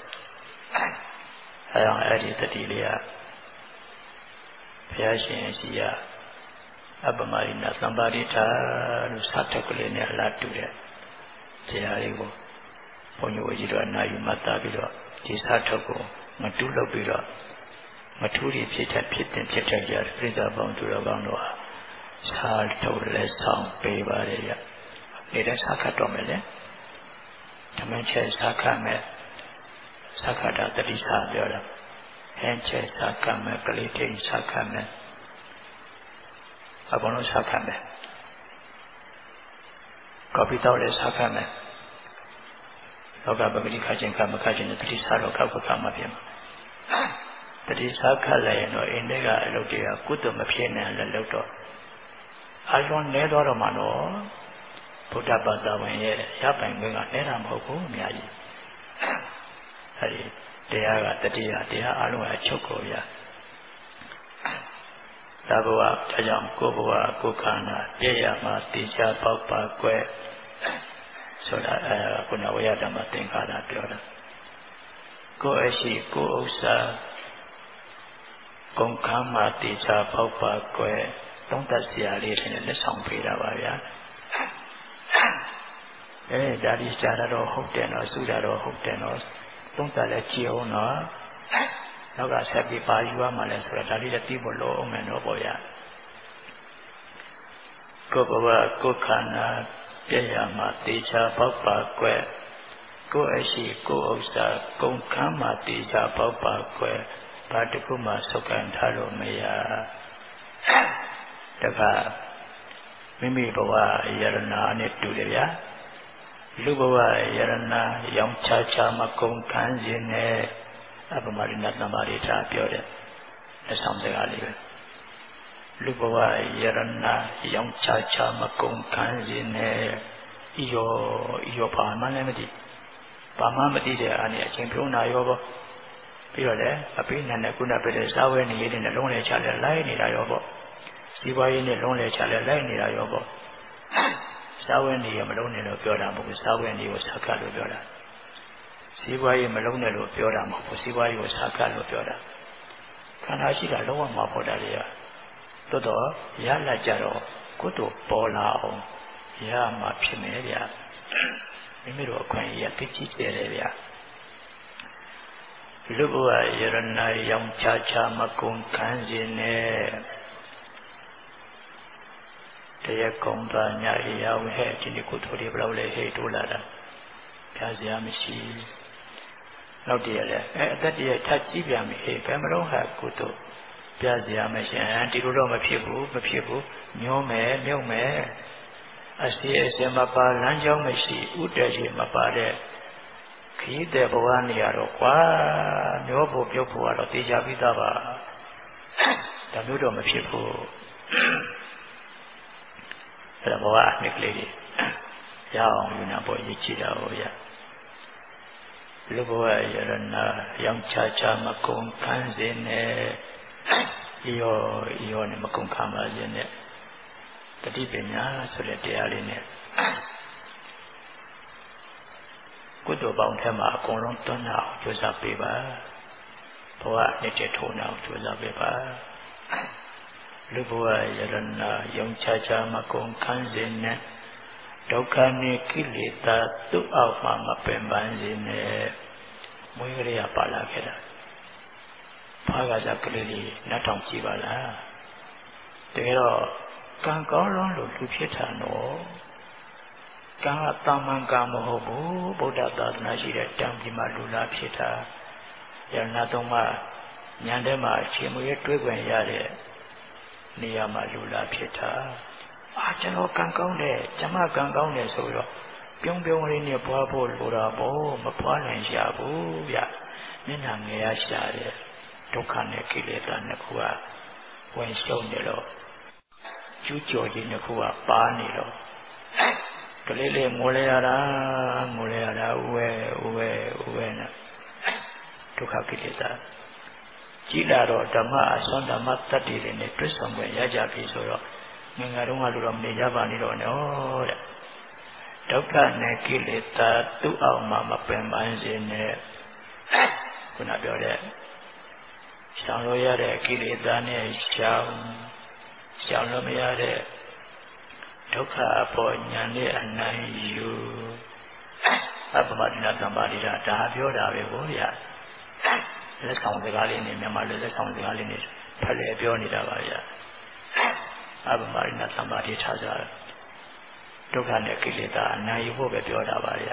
အဲ့ဒီတတိလေးကဘုရားရှင်ရှိရာအပမရိဏသံပါရိထာလို့စတဲ့ကလေးနဲ့အလားတူတဲ့တရားလေးကိုဘုန်းကြီးဝကြီးတို့အနာယူမှတ်သားပြီးတော့ဒီစထုတ်ကိုမတူးလုပ်ပြီးတော့မထူးတွေဖြစ်တဲ့ဖြစ်တဲ့ကြတယ်ပြိဿပေါင်းသူတော်ကောင်းတို့ဟာစာထုတ်လက်ဆောင်ပေးပါလေရနေတဲ့စာခတ်တော်မယ်လေဓမ္မချေစာခတ်မယ်စာခတ်တာတတိစာပြောတာဟန်ချေစာခတ်မယ်ကလေးတိန်စာခတ်မယ်အကုန်လုံးစာခတ်မယ်ကော်ပီတော့လည်းစာခတ်မယ်လောကပဂတိခချင်းကမခချင်းတတိစာတော့ခောက်ကမှပြင်တတိစာခတ်လိုက်ရင်တော့အိန္ဒိကအလုပ်တွေကကုသမဖြစ်နိုင်လည်းလုပ်တော့အလွန်နေတော့မှတော့ဘုဒ္ဓဘာသာဝင်ရဲ့ရပိုင်ခွင့်ကနဲတာမဟုတ်ဘူးအများကြီးအဲဒီတရားကတတိယတရားအလုံးအချုပ်ကိုရသာဘဝဒါကြောင့်ကိုယ်ဘဝကိုယ်ခန္ဓာပြည့်ရမှာတေချာပေါက်ပါကွယ်ဆိုတာခုနဝိယဓမ္မသင်္ခါရပြောတာကိုယ်အရှိကိုယ်ဥစ္စာကုန်ခမ်းမှာတေချာပေါက်ပါကွယ်သုံးသပ်စရာလေးတွေနဲ့လက်ဆောင်ပေးတာပါဗျာဒါဒီရှားတော့ဟုတ်တယ်နော်စုတာတော့ဟုတ်တယ်နော်သုံးသပ်လည်းကြည့်အောင်နော်နောက်ကဆက်ပြီးပါယူရမှလဲဆိုတော့ဒါလေးလည်းသိဖို့လိုအောင်မယ်တော့ပေါ့ဗျာကိုယ်ဘဝကိုယ်ခန္ဓာပြည့်ရမှာတေချာပေါက်ပါကွယ်ကိုယ်အရှိကိုယ်ဥစ္စာကုန်ခမ်းမှာတေချာပေါက်ပါကွယ်ဘာတစ်ခုမှဆုတ်ကန်ထားလို့မရတခါမိမိဘဝယရနာနဲ့တူတယ်ဗျာလူဘဝယရနာရောင်ချချမကုန်ခန်းခြင်းနဲ့အပမရိဏသံပါရိထာပြောတဲ့လက်ဆောင်စကားလေးပဲလူဘဝယရနာရောင်ချချမကုန်ခန်းခြင်းနဲ့ဤရောဘာမှလည်းမသိဘာမှမသိတဲ့အားနဲ့အချင်းပြုံးနာရောပေါ့ပြီးတော့လည်းအပိနန္ဒကုဏပြတဲ့စာဝဲနေရတဲ့နှလုံးလဲချလဲလိုက်နေတာရောပေါ့စီပွားရေးနဲ့လုံးလဲချလဲလိုက်နေတာရောပေါ့စာဝဲနေရမလုံးနဲ့လို့ပြောတာမဟုတ်ဘူးစာဝဲနေကိုစာခတ်လို့ပြောတာစီပွားရေးမလုံးနဲ့လို့ပြောတာမဟုတ်ဘူးစီပွားရေးကိုစာခတ်လို့ပြောတာခန္ဓာရှိတာလုံးဝမဟုတ်တာလေတော်ရလာကြတော့ကုသိုလ်ပေါ်လာအောင်ရမှာဖြစ်မယ်ဗျမိမိတို့အခွင့်အရေးသိကြည့်ကြတယ်ဗျလူဘဝယရဏရောင်ချချမကုန်ခံခြင်းနဲ့တရားကောင်းတာညာရောက်ဟဲ့ဒီကုသိုလ်တွေဘယ်လိုလဲဟဲ့တိုးလာတာပြစရာမရှိနောက်တည်းရအသက်တည်းထပ်ကြည့်ပြန်ပြီဟဲ့ဘယ်မလို့ဟာကုသိုလ်ပြစရာမရှိဒီလိုတော့မဖြစ်ဘူးညှိုးမယ်မြုပ်မယ်အစီအစဉ်မပါလမ်းကြောင်းမရှိဥတည်ခြင်းမပါတဲ့ခီးတဲ့ဘဝနေရတော့ကွာမျိုးဖို့ပြုတ်ဖို့ကတော့တေချာပြီးသားပါဒါမျိုးတော့မဖြစ်ဘူးအဲ့ဒါဘဝနှစ်ကလေးတွေရအောင်ယူနာပေါ်ရည်ချတာဟောရလူဘဝယရဏရောင်ချချမကုန်ခံစေနဲ့ယောနဲ့မကုန်ခံပါစေနဲ့တတိပညာဆိုတဲ့တရားလေးနဲ့ကုသိုလ်ပေါင်းထဲမှာအကုန်လုံးတွန်းအောင်ကြိုးစားပေးပါဘဝနှစ်တည်းထုံအောင်ကြိုးစားပေးပါလူဘဝယရဏယုံချချမကုန်ခံစေနဲ့ဒုက္ခနဲ့ကိလေသာသူ့အောက်မှာမပင်ပန်းစေနဲ့မွေးကလေးကပါလာခဲ့တာဘာကစားကလေးလေးလက်ထောင်ကြည့်ပါလားတကယ်တော့ကံကောင်းလုံးလို့လူဖြစ်တာနော်ကံကတာမန်ကံမဟုတ်ဘူးဗုဒ္ဓသာသနာရှိတဲ့တံပြည်မှာလူလာဖြစ်တာယရဏသုံးပါးဉာဏ်ထဲမှာရှင်မွေးတွေးခွင့်ရတဲ့နေရာမှာလူလာဖြစ်တာကျွန်တော်ကံကောင်းတယ်ကျမကံကောင်းတယ်ဆိုတော့ပြုံးလေးနဲ့ပွားဖို့လိုတာပေါ့မပွားနိုင်ရဘူးဗျမျက်နှာငယ်ရရှာတယ်ဒုက္ခနဲ့ကိလေသာနှစ်ခုကဝင်ရှုံနေတော့ကျူးကျော်ခြင်းနှစ်ခုကပါနေတော့ကလေးလေးငိုလဲရတာဥဝဲနဲ့ဒုက္ခကိလေသာကြည်လာတော့ဓမ္မအစွမ်းဓမ္မတတ္တိတွေနဲ့တွဲဆောင်ွယ်ရကြပြီဆိုတော့ငင်္ဂါတော့ငါလူတော်မနေကြပါနဲ့တော့နော်တဲ့ဒုက္ခနဲ့ကိလေသာသူ့အောက်မှာမပင်ပန်းစေနဲ့ခုနပြောတဲ့ရှောင်လို့ရတဲ့ကိလေသာနဲ့ရှောင်လို့မရတဲ့ဒုက္ခအပေါ်ညာနဲ့အနိုင်ယူအပမဒိနာသံပါတိဒါပြောတာပဲဗောဗျာလက်ဆောင်စကားလေးနဲ့မြန်မာလက်ဆောင်စကားလေးနဲ့ဖလှယ်ပြောနေတာပါဗျာအပမဒိနာသံပါတိထားကြဒုက္ခနဲ့ကိလေသာအနိုင်ယူဖို့ပဲပြောတာပါဗျာ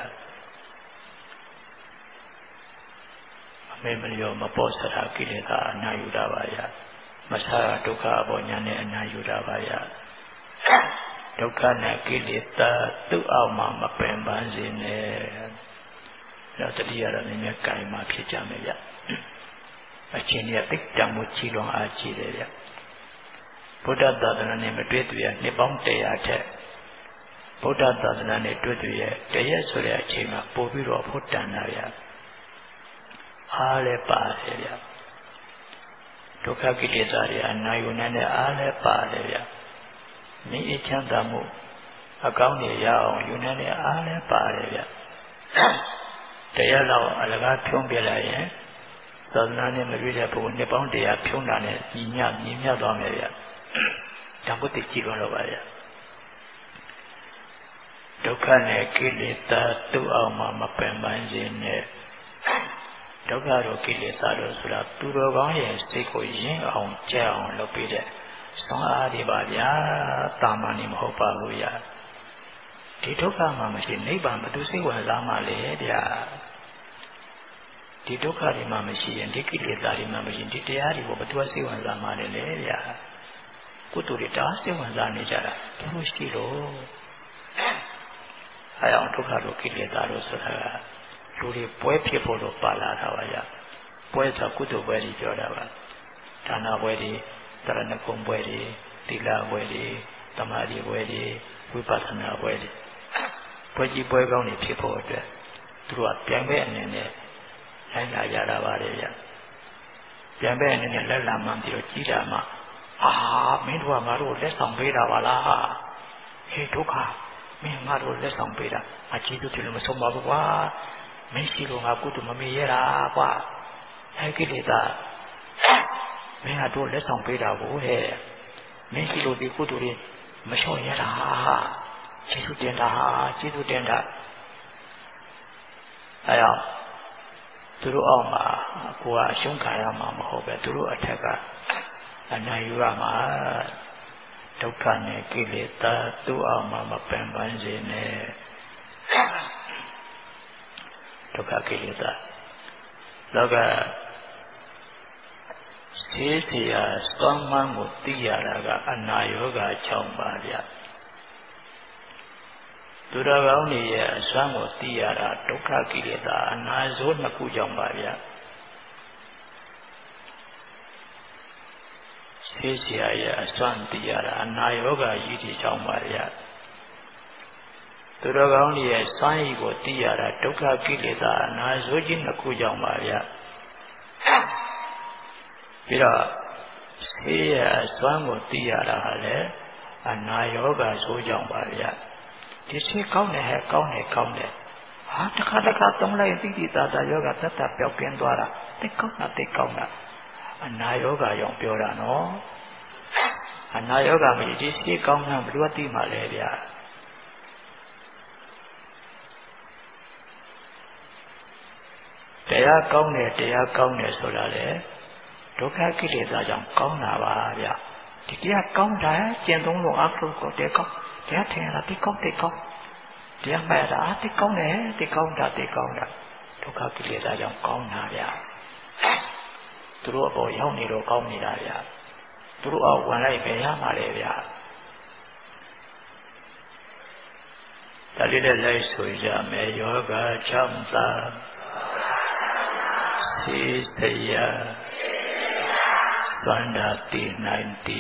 အမေမလျော်မပေါ်စတာကိလေသာအနိုင်ယူတာပါဗျာမဆာဒုက္ခအပေါ်ညာနဲ့အနိုင်ယူတာပါဗျာဒုက္ခနဲ့ကိလေသာသူ့အောက်မှာမပင်ပန်းစေနဲ့တော့တတိယတော့နည်းနည်းကြိုင်မှဖြစ်ကြမယ်ဗျအချင်းရဲ့သိတံမှုချီလွန်အားကြီးတယ်ဗျဗုဒ္ဓသာသနာနဲ့မတွေ့သူရနှစ်ပေါင်း100ထက်ဗုဒ္ဓသာသနာနဲ့တွေ့သူရတရက်ဆိုတဲ့အချိန်မှာပို့ပြီးတော့ဖို့တန်တာဗျအားလည်းပါတယ်ဗျဒုက္ခကိလေသာတွေအနာယုန်နဲ့အားလည်းပါတယ်ဗျမိအချမ်းသာမှုအကောင်းတွေရအောင်ယူနေတဲ့အားလည်းပါတယ်ဗျတရားလောက်အလကားဖြုံးပြလိုက်ရင်သာသနာနဲ့မတွေ့တဲ့ဘုံနှစ်ပေါင်း100ဖြုံးတာနဲ့ညီမြသွားမယ်ဗျဒါကိုသိကြည့်လို့ပါဗျဒုက္ခနဲ့ကိလေသာသူ့အောင်မှာမပင်ပန်းခြင်းနဲ့ဒုက္ခတို့ကိလေသာတို့ဆိုတာသူတော်ကောင်းရဲ့စိတ်ကိုရင်းအောင်ကြက်အောင်လုပ်ပေးတဲ့ဆောင်းအားတွေပါဗျာတာမန်နေမဟုတ်ပါဘူးဗျာဒီဒုက္ခမှမရှိနိဗ္ဗာန်ဘယ်သူစိတ်ဝင်စားမှလဲဗျာဒီဒုက္ခတွေမှမရှိရင်ဒီကိလေသာတွေမှမရှိရင်ဒီတရားတွေကိုဘယ်သူစိတ်ဝင်စားမှလဲဗျာကုသိုလ်တွေတားစိတ်ဝင်စားနေကြတာဘုရှိလို့အဲအောင်ဒုက္ခတို့ကိလေသာတို့ဆိုတာကလူတွေပွဲဖြစ်ဖို့လို့ပါလာတာပါဗျာပွဲဆိုကုသိုလ်ပွဲကြီးပြောတာပါဒါနပွဲကြီးတရဏဂုံပွဲကြီးသီလပွဲကြီးသမာဓိပွဲကြီးဝိပဿနာပွဲကြီးပွဲကြီးပွဲကောင်းတွေဖြစ်ဖို့အတွက်သူတို့ကပြန်ပဲအနေနဲ့လိုက်လာကြတာပါလေဗျပြန်ပဲအနေနဲ့လက်လာမှပြီးတော့ကြီးတာမှမင်းတို့ကငါတို့လက်ဆောင်ပေးတာပါလားဟေးဒုက္ခမင်းငါတို့လက်ဆောင်ပေးတာအကြီးတို့တယ်မဆုံးပါဘူးကွာမင်းရှိလို့ငါကုသိုလ်မမေ့ရတာကွာကိလေသာမင်းတို့လက်ဆောင်ပေးတာကိုဟဲ့မင်းရှိလို့ဒီကုသိုလ်တွေမလျှော့ရတာကျေးဇူးတင်တာကျေးဇူးတင်တာအဲဒါသူတို့အောက်မှာကိုယ်ကအရှုံးခံရမှာမဟုတ်ပဲသူတို့အထက်ကအနိုင်ယူရမှာဒုက္ခနဲ့ကိလေသာသူ့အောက်မှာမပင်ပန်းစေနဲ့ဒုက္ခကိလေသာလောကရှိစီယာစွမ်းမှန်းကိုသိရတာကအနာယောဂအကြောင်းပါဗျသူတော်ကောင်းတွေရဲ့အစွမ်းကိုသိရတာဒုက္ခကိလေသာအနာဆိုးနှစ်ခုကြောင့်ပါဗျရှိစီယာရဲ့အစွမ်းသိရတာအနာယောဂကြီးဒီကြောင့်ပါဗျသူတော်ကောင်းတွေရဲ့စွမ်းရည်ကိုသိရတာဒုက္ခကိလေသာအနာဆိုးကြီးနှစ်ခုကြောင့်ပါဗျပြီးတော့ဆေးရအစွမ်းကိုသိရတာဟာလည်းအနာယောဂဆိုးကြောင့်ပါဗျဒီဆေးကောင်းတယ်ဟဲ့ကောင်းတယ်ဟာတခါသုံးလိုက်သိသိသာသာယောဂသက်သက်ပျောက်ကင်းသွားတာသိကောင်းတာအနာယောဂကြောင့်ပြောတာနော်အနာယောဂမရှိဒီဆေးကောင်းတာဘယ်လိုသိမှလဲဗျတရားကောင်းတယ်ဆိုတာလေဒုက္ခကိလေသာကြောင့်ကောင်းတာပါဗျဒီတရားကောင်းတာကျင့်သုံးလို့အထုကိုတေကောင်းတရားထင်ရတာတေကောင်းတရားမှတ်တာတေကောင်းတယ်တေကောင်းတာဒုက္ခကိလေသာကြောင့်ကောင်းတာဗျသူတို့အပေါ်ရောက်နေတော့ကောင်းနေတာဗျသူတို့အောက်ဝင်လိုက်ပဲရမှာလေဗျဒါလေးနဲ့လိုက်ဆိုကြမယ်ယောဂချမ်းသာစေစရာသန္တာတိနိုင်တိ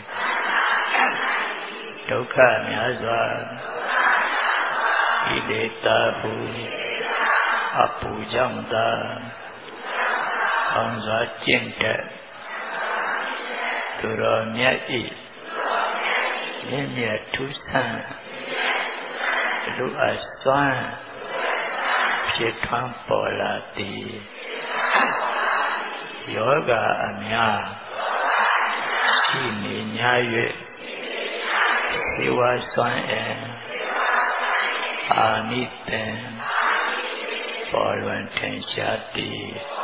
ဒုက္ခများစွာဣလေတာဟုအပူကြောင့်သာအောင်စွာကျင့်တဲ့သူတော်မြတ်ဤမြင့်မြတ်ထူးဆန်းလူအစွမ်းဖြစ်ထွန်းပေါ်လာသည်ယောဂအများရှိနေ냐၍စေဝါစွမ်းအာနိသင်ပေါ်လွင်ထင်ရှားသည်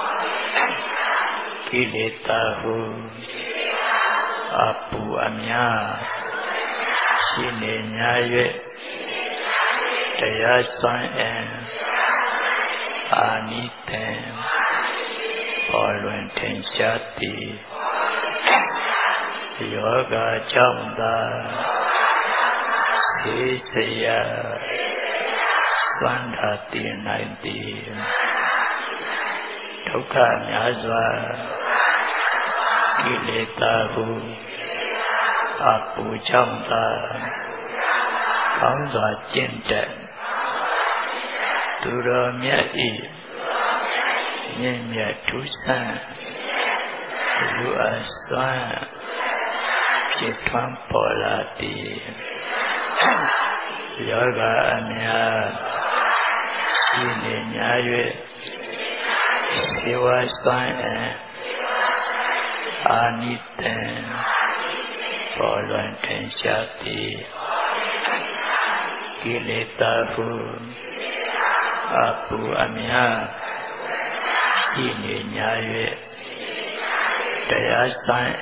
ကိလေသာဟုအပူအများရှိနေ냐၍တရားစွမ်းအာနိသင်ပေါ်လွင်ထင်ရှားသည်ယောဂကြောင့်သာစေစရာသန္တာတိနိုင်သည်ဒုက္ခများစွာကိလေသာဟုအပူကြောင့်သာကောင်းစွာကျင့်တတ်သူတော်မြတ်ဤမြင့်မြတ်ထူးဆန်းလူအစွမ်းဖြစ်ထွန်းပေါ်လာသည်ယောဂအများရှိနေ냐၍စေဝါစွမ်းအာနိသင်ပေါ်လွင်ထင်ရှားသည်ကိလေသာဟုအပူအများရှိနေ냐၍တရားစွမ်း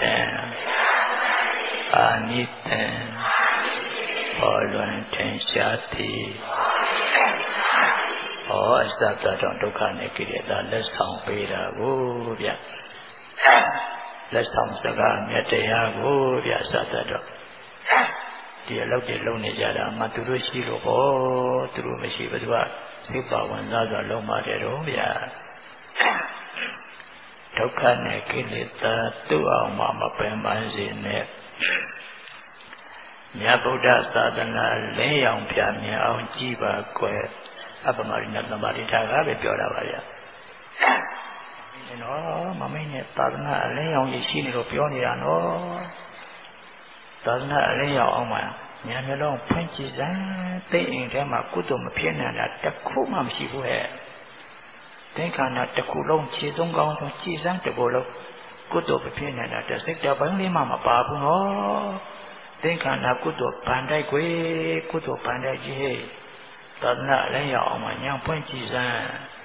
အာနိသင်ပေါ်လွင်ထင်ရှားသည်ဟောအစတတော်ဒုက္ခနဲ့ကိလေသာလက်ဆောင်ပေးတာကိုဗျလက်ဆောင်စကားမြတ်တရားကိုဗျအစတတော်ဒီအလုပ်တွေလုပ်နေကြတာမှသူတို့ရှိလို့ဟောသူတို့မရှိဘယ်သူကစိတ်ပါဝင်စားစွာလုံးပါတယ်တော့ဗျဒုက္ခနဲ့ကိလေသာသူ့အောင်မှမပင်ပန်းစေနဲ့မြတ်ဗုဒ္ဓသာသနာလင်းရောင်ပြမြင်အောင်ကြည်ပါကွယ်အပမရိနသမာဓိထားကပဲပြောတာပါဗျာနော်မမင်းနဲ့သာသနာအလင်းရောင်ကြီးရှိနေလို့ပြောနေတာနော်သာသနာအလင်းရောင်အောင်မှာဉာဏ်မျိုးလုံးဖွင့်ကြည့်စမ်းသိအိမ်ထဲမှာကုသိုလ်မဖြစ်နိုင်တာတစ်ခုမှမရှိဘူးဟဲ့သင်္ခါရတစ်ခုလုံးခြေသုံးကောင်းဆုံးကြည်စမ်းတစ်ခုလုံးကုသိုလ်မဖြစ်နိုင်တာတစ်စိတ်တစ်ပိုင်းလေးမှမပါဘူးနော်သင်္ခန္ဓာကုသိုလ်ပန်တိုက်ကွယ်ကုသိုလ်ပန်တိုက်ကြီးသာသနာလည်းရောက်အောင်ညံပွင့်ကြည်စမ်း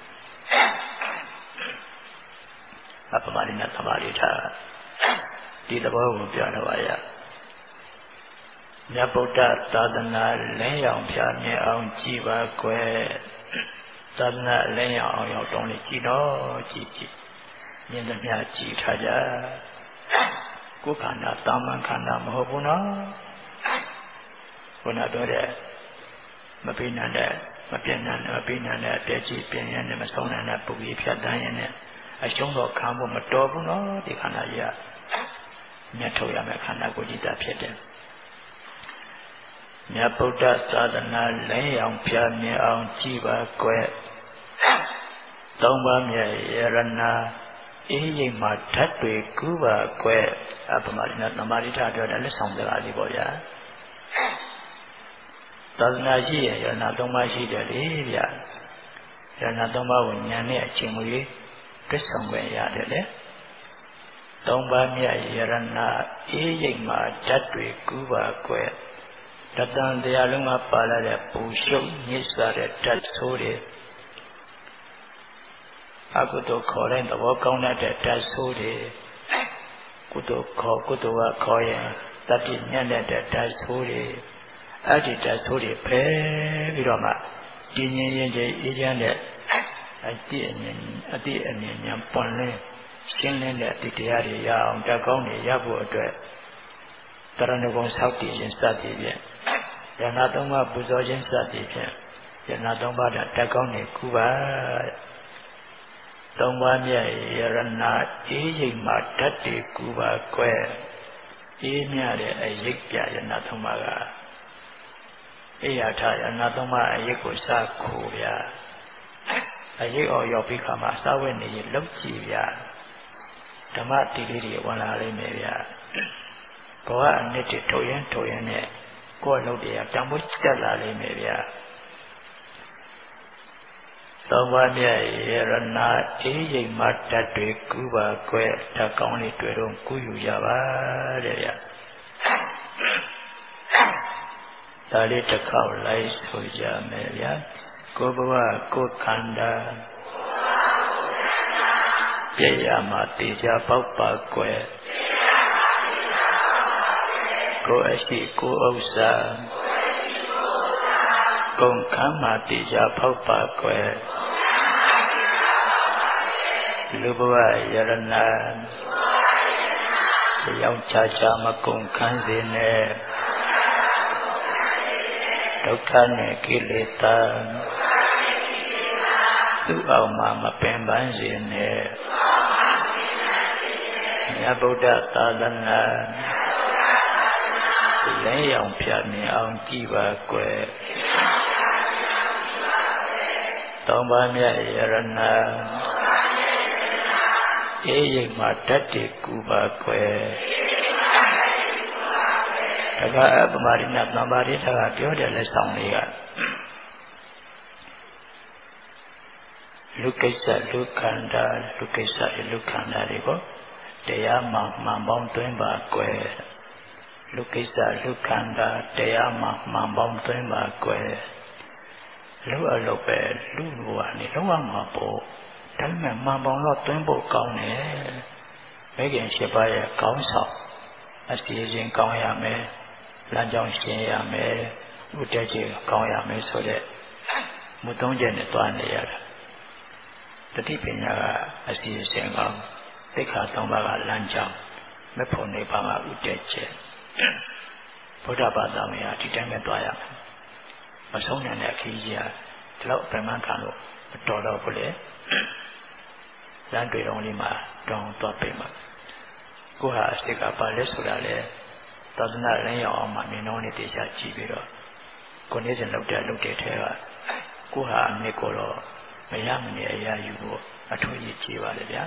အပမရိနာသမာဓိထားဒီသဘောကိုပြောတော့ပါရမြတ်ဗုဒ္ဓသာသနာလည်းရောက်ဖြာမြင်အောင်ကြည်ပါကွယ်သာသနာလည်းရောက်အောင်ရောက်တော့လေကြည်တော့ကြည်မြင်သမျှကြည်ထားကြကိုယ်ခန္ဓာတာမန်ခန္ဓာမဟုတ်ဘူးနော်ခုနပြောတဲ့မပိဏတဲ့မပြည့်နိုင်မပိဏတဲ့အပြည့်ကြီးပြင်းရတဲ့မဆုံးနိုင်တဲ့ပုဂ္ဂိဖြတ်တန်းရတဲ့အရှုံးတော့ခံဖို့မတော်ဘူးနော်ဒီခန္ဓာကြီးကမြတ်ထုတ်ရမယ်ခန္ဓာကိုယ်ကြီးတာဖြစ်တယ်မြတ်ဗုဒ္ဓသာသနာလည်းအောင်ဖြာမြင်အောင်ကြည်ပါကွယ်သုံးပါးမြတ်ယရဏအေးရိပ်မှာဓာတ်တွေကူးပါကွယ်အပမရိနာသမာဓိထားပြောတယ်လက်ဆောင်စကားလေးပေါ့ဗျာသာသနာရှိရင်ယရဏသုံးပါးရှိတယ်လေဗျာယရဏသုံးပါးကိုဉာဏ်နဲ့အချိန်မူရေးတွစ်ဆောင်ခွင့်ရတယ်လေသုံးပါးမြတ်ယရဏအေးရိပ်မှာဓာတ်တွေကူးပါကွယ်တတန်တရားလုံးမှာပါလာတဲ့ပူရှုပ်ညစ်စာတဲ့ဓာတ်ဆိုးတွေအကုသိုလ်ခေါ်တဲ့သဘောကောင်းတဲ့ဓာတ်ဆိုးတွေကုသိုလ်ခေါ်ရင်တတိညံ့တဲ့ဓာတ်ဆိုးတွေအဲ့ဒီဓာတ်ဆိုးတွေဖယ်ပြီးတော့မှကျဉ်းရင်ချင်းအေးချမ်းတဲ့အတိအမြင်ဉာဏ်ပွင့်လင်းရှင်းလင်းတဲ့အတိတရားတွေရအောင်ဓာတ်ကောင်းတွေရဖို့အတွက်တရဏဂုံဆောက်တည်ခြင်းစသည်ဖြင့်ယန္နာသုံးပါးပူဇော်ခြင်းစသည်ဖြင့်ယန္နာသုံးပါးဓာတ်ကောင်းတွေကူပါသုံးပါးမြတ်ယရဏအေးရိပ်မှာဓာတ်တွေကူပါကွယ်အေးမြတဲ့အရိပ်ပြယန္နာသုံးပါးကအေးရထယန္နာသုံးပါးအရိပ်ကိုစခိုးဗျာအရိပ်အောင်ရောက်ပြီးခါမှာစာဝတ်နေရင်လုံးကြည့်ဗျာဓမ္မတိလေးတွေဝင်လာလိမ့်မယ်ဗျာဘဝအနှစ်တွေထုတ်ရင်နဲ့ကိုယ်လုံးတရားတံမိုးတက်လာလိမ့်မယ်ဗျာသုံးပါးမြတ်ယရဏအေးရိပ်မှာဓာတ်တွေကူးပါကွယ်ဓာတ်ကောင်းလေးတွေတော့ကူးယူကြပါတဲ့ဗျာဒါလေးတစ်ခေါက်လိုက်ဆိုကြမယ်ဗျာကိုယ်ဘဝကိုယ်ခန္ဓာပြည့်ရမှာတေချာပေါက်ပါကွယ်ကိုယ်အရှိကိုယ်ဥစ္စာကုန်ခမ်းမှာတေချာပေါက်ပါကွယ်လူဘဝယရဏရောင်ချာမကုန်ခမ်းစေနဲ့ဒုက္ခနဲ့ကိလေသာသူ့အောင်မှာမပင်ပန်းစေနဲ့မြတ်ဗုဒ္ဓသာသနာလည်းရောင်ဖြာမြင်အောင်ကြည်ပါကွယ်သုံးပါးမြတ်ယရဏအေးရိပ်မှာဓာတ်တွေကူပါကွယ်ဒါကအပမရိနာသမာဓိထားကပြောတဲ့လက်ဆောင်လေးကလူကိစ္စလူခန္ဓာလူကိစ္စလူခန္ဓာတွေကိုတရားမှမှန်ပေါင်းသွင်းပါကွယ်လူကိစ္စလူခန္ဓာတရားမှမှန်ပေါင်းသွင်းပါကွယ်လူအလုပ်ပဲလူဘဝနဲ့လုံးဝမှာပေါ့ဒါပေမဲ့မှန်ပေါင်းတော့သွင်းဖို့ကောင်းတယ်မိခင်7ပါးရဲ့ကောင်းဆောင်အစီအစဉ်ကောင်းရမယ်လမ်းကြောင်းရှင်းရမယ်ဥတည်ခြင်းကောင်းရမယ်ဆိုတဲ့မူသုံးချက်နဲ့တွားနေရတာတတိပညာကအစီအစဉ်ကောင်းသိက္ခာ3ပါးကလမ်းကြောင်းမဖို့နေပါမှာဥတည်ခြင်းဘုရားဘာသာဝင်ဟာဒီတိုင်းပဲတွားရမယ်မဆုံးနိုင်တဲ့အခီးကြီးဟာဒီလောက်အပင်ပန်းခံလို့မတော်တော့ဘူးလေလမ်းတွေတော်လေးမှာတောင်းတော့ပြင်မှာကိုဟာအစိတ်ကပါလဲဆိုတာလေသာသနာ့လမ်းရောက်အောင်မှမြင်တော့နေတရားကြည့်ပြီးတော့ကိုနေစဉ်လောက်တဲ့ထဲကကိုဟာအနှစ်ကိုတော့မရမနေအရာယူဖို့အထူးရည်ကြည်ပါလေဗျာ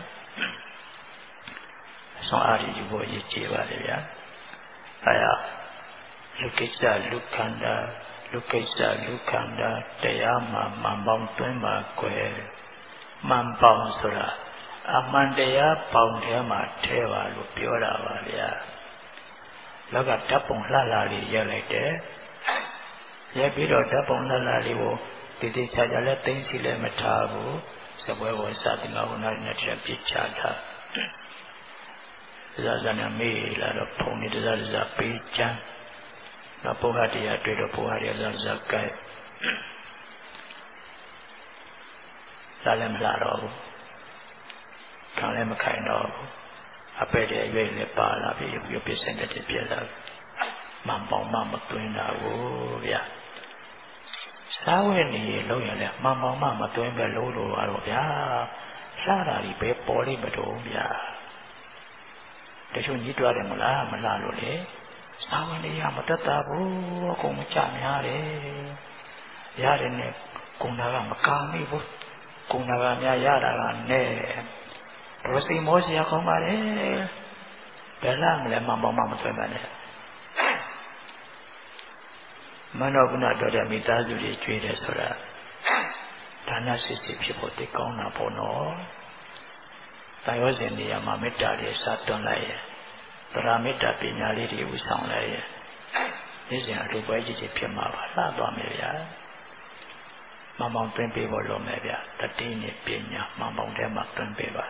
အစွမ်းအားယူဖို့ရည်ကြည်ပါလေဗျာအဲဒါလူကိစ္စလူခန္ဓာလူကိစ္စလူခန္ဓာတရားမှမှန်ပေါင်းသွင်းပါကွယ်မှန်ပေါင်းဆိုတာအမှန်တရားပေါင်းထဲမှာထဲပါလို့ပြောတာပါဗျာလောကဓာတ်ပုံလှလာလေးရက်လိုက်တယ်ရက်ပြီးတော့ဓာတ်ပုံလှလာလေးကိုတည်တည်ချာချာလဲသိသိလဲမထားဘူးစပွဲပေါ်စသည်မှာဝန်နဲ့တည်းပြစ်ချတာဒါဇာနာမေးလာတော့ဖုန်နေဒါဇာပေးချမ်းတော့ဘုရားတရားတွေ့တော့ဘုရားရဲ့ဒါဇာကဲလာလည်းမလာတော့ဘူးခံလည်းမခိုင်တော့ဘူးအပဲ့တဲ့ရွေးလည်းပါလာပြီရုပ်ပြစင်တဲ့ပြက်လာမန်ပေါင်းမသွင်းတာကိုဗျာစားဝဲနေလုံးရလဲမန်ပေါင်းမသွင်းပဲလို့တော့ဗျာလှတာဒီပဲပေါ်လိမ့်မတော့ဗျာတချို့ညှိတွားတယ်မလားမလားလို့လေစားဝဲနေရမတတ်တာဘူးအကုန်မချများတယ်ရတယ်နဲ့ကုဏကမကာမိဘူးကုဏကများရတာကနဲ့တော့စိတ်မောစရာကောင်းပါလေဘယ်လားမလဲမပေါင်းမသွင်းပါနဲ့မနောကုဏတော်တဲ့မိသားစုတွေကျွေးတယ်ဆိုတာဒါနစိတ်ဖြစ်ဖို့တိတ်ကောင်းတာပေါ့နော်တာယောဇဉ်နေရာမှာမေတ္တာလေးစသွန်းလိုက်ရဲ့သရမေတ္တာပညာလေးတွေဥဆောင်လိုက်ရဲ့နေ့စဉ်အတူပွဲကြီးကြီးဖြစ်မှာပါလှသွားမယ်ဗျာမမောင်သွင်းပေးဖို့လိုမယ်ဗျာတတိနဲ့ပညာမမောင်ထဲမှာသွင်းပေးပါ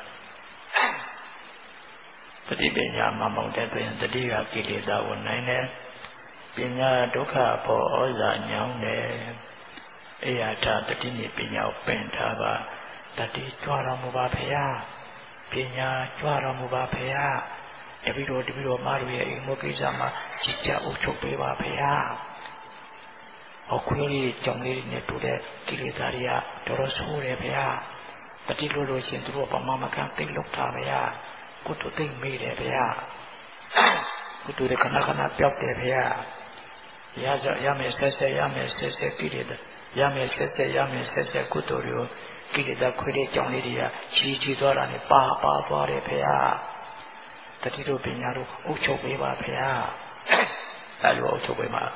တတိပညာမမောင်တဲ့တွင်တတိကကိလေသာကိုနိုင်တယ်ပညာဒုက္ခပေါ်ဩဇာညောင်းတယ်အေယထာတတိနဲ့ပညာကိုပင်ထားပါတတိကြွတော်မူပါဖေယပညာကြွတော်မူပါဖေယတပိတော်မာတို့ရဲ့အိမ်မကိစ္စမှာကြည်ကြအုပ်ချုပ်ပေးပါဖေယအခွင့်အရေးကြောင့်လေးနဲ့တူတဲ့ကိလေသာတွေကတော်ဆိုးတယ်ဖေယတတိလို့ရှင်သူတို့ပမာမကတိတ်လောက်တာဖေယကုတုသိမ့်မေးတယ်ဖေယကုတုတဲ့ခဏခဏပြောက်တယ်ဖေယရမယ်ဆက်ရမယ်ဆက်ကိလေသာရမယ်ဆက်ကုတုရောကိလေသာခွေးတဲ့ကြောင့်လေးတွေကချီသွားတာနဲ့ပါသွားတယ်ဖေယတတိတို့ပညာတို့အုပ်ချုပ်ပေးပါဖေယအဲလိုအုပ်ချုပ်ပေးပါ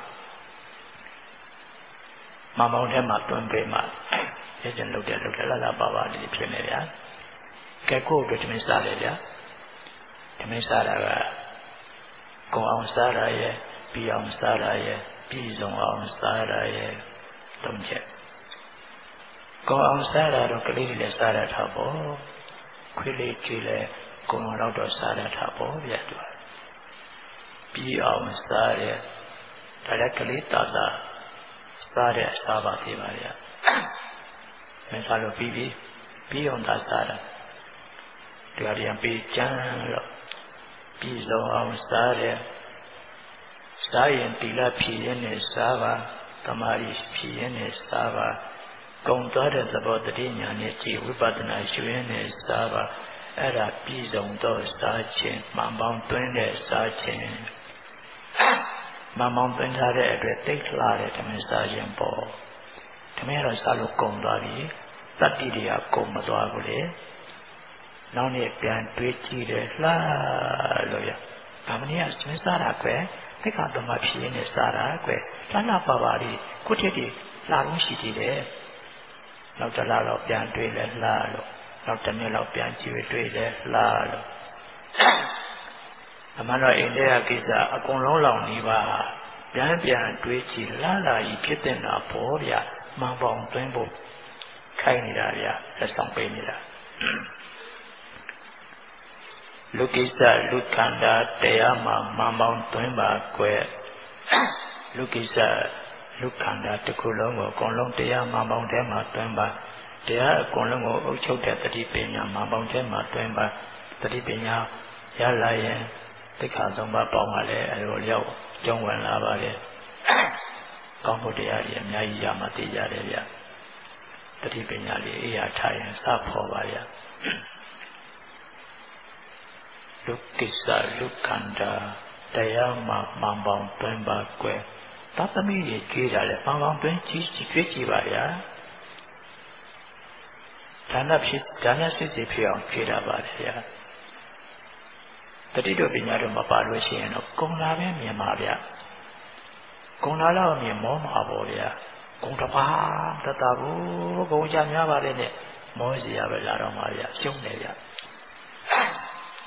မမောင်ထဲမှာတွန်းပေးမှာရကျင်လုပ်တယ်လာပါလေးဖြစ်နေဗျာကဲကိုတို့တမင်စားတယ်ဗျာတမင်စားတာကကုံအောင်စားရရဲ့ပြီးအောင်စားရရဲ့ပြီးဆုံးအောင်စားရရဲ့တုံးချက်ကုံအောင်စားရတော့ကလေးတွေလည်းစားရတာပေါ့ခွေးလေးကြီးလည်းကုံအောင်တော့စားရတာပေါ့ဗျာသူပြီးအောင်စားရဒါလည်းကလေးတာစားတဲ့စားပါသေးပါဗျာမင်းစားလို့ပြီးအောင်သာစားတာတရားပြန်ပြီးကျမ်းလို့ပြီးဆုံးအောင်စားတဲ့စားရင်တိလဖြည့်ရင်နဲ့စားပါသမာဓိဖြည့်ရင်နဲ့စားပါကုံသွားတဲ့သဘောတတိညာနဲ့ကြည်ဝိပဿနာရှုရင်နဲ့စားပါအဲ့ဒါပြီးဆုံးတော့စားခြင်းမှန်ပေါင်းတွင်းတဲ့စားခြင်းမမောင်ပင်ထားတဲ့အတွက်တိတ်လှတဲ့ဓမ္မစားခြင်းပေါ့ဓမ္မတော့စားလို့ကုံသွားပြီတတ္တိတွေကကုံမသွားဘူးလေနောက်နေ့ပြန်တွေးကြည့်တယ်လှလို့ရဗာမဏိကသင်စားတာကွယ်သိက္ခာသမဖြည့်နေစားတာကွယ်လှပါလေးခုထက်ဒီလှလုံးရှိသေးတယ်နောက်တစ်လတော့ပြန်တွေးလဲလှလို့နောက်တစ်နေ့လောက်ပြန်ကြည့်တွေးလဲလှလို့အမှန်တော့အိန္ဒိယကိစ္စအကုန်လုံးလောက်နေပါပြန်တွေးကြည့်လာကြီးဖြစ်တဲ့နာပေါ်ဗျမှန်ပေါင်းသွင်းဖို့ခိုင်းနေတာဗျလက်ဆောင်ပေးနေတာလူကိစ္စလူခန္ဓာတရားမှာမှန်ပေါင်းသွင်းပါကွယ်လူကိစ္စလူခန္ဓာတစ်ခုလုံးကိုအကုန်လုံးတရားမှန်ပေါင်းထဲမှာသွင်းပါတရားအကုန်လုံးကိုအုပ်ချုပ်တဲ့တတိပညာမှန်ပေါင်းထဲမှာသွင်းပါတတိပညာရလာရင်သိက္ခာသုံးပါးပေါင်းပါလေအဲလိုရောက်ကျုံဝင်လာပါလေကောင်းဖို့တရားကြီးအများကြီးရမှသိကြတယ်ဗျတတိပညာလေးအေးရထားရင်စဖို့ပါဗျလူကိစ္စလူခန္ဓာတရားမှာမှန်ပေါင်းတွင်ပါကွယ်သတ္တမိကြီးကြွေးကြတယ်မှန်ပေါင်းတွင်ကြီးကြွေးကြည့်ပါဗျာဒါနစစ်စစ်ဖြစ်အောင်ကြွေးတာပါဗျာတတိတို့ပညာတို့မပါလို့ရှိရင်တော့ကုံလာပဲမြင်ပါဗျကုံလာတော့မြင်မောမှာပေါ့ဗျာကုံတစ်ပါးတတဘူးကုံချများပါလေနဲ့မောစီရပဲလာတော့မှာဗျရှုံးတယ်ဗျ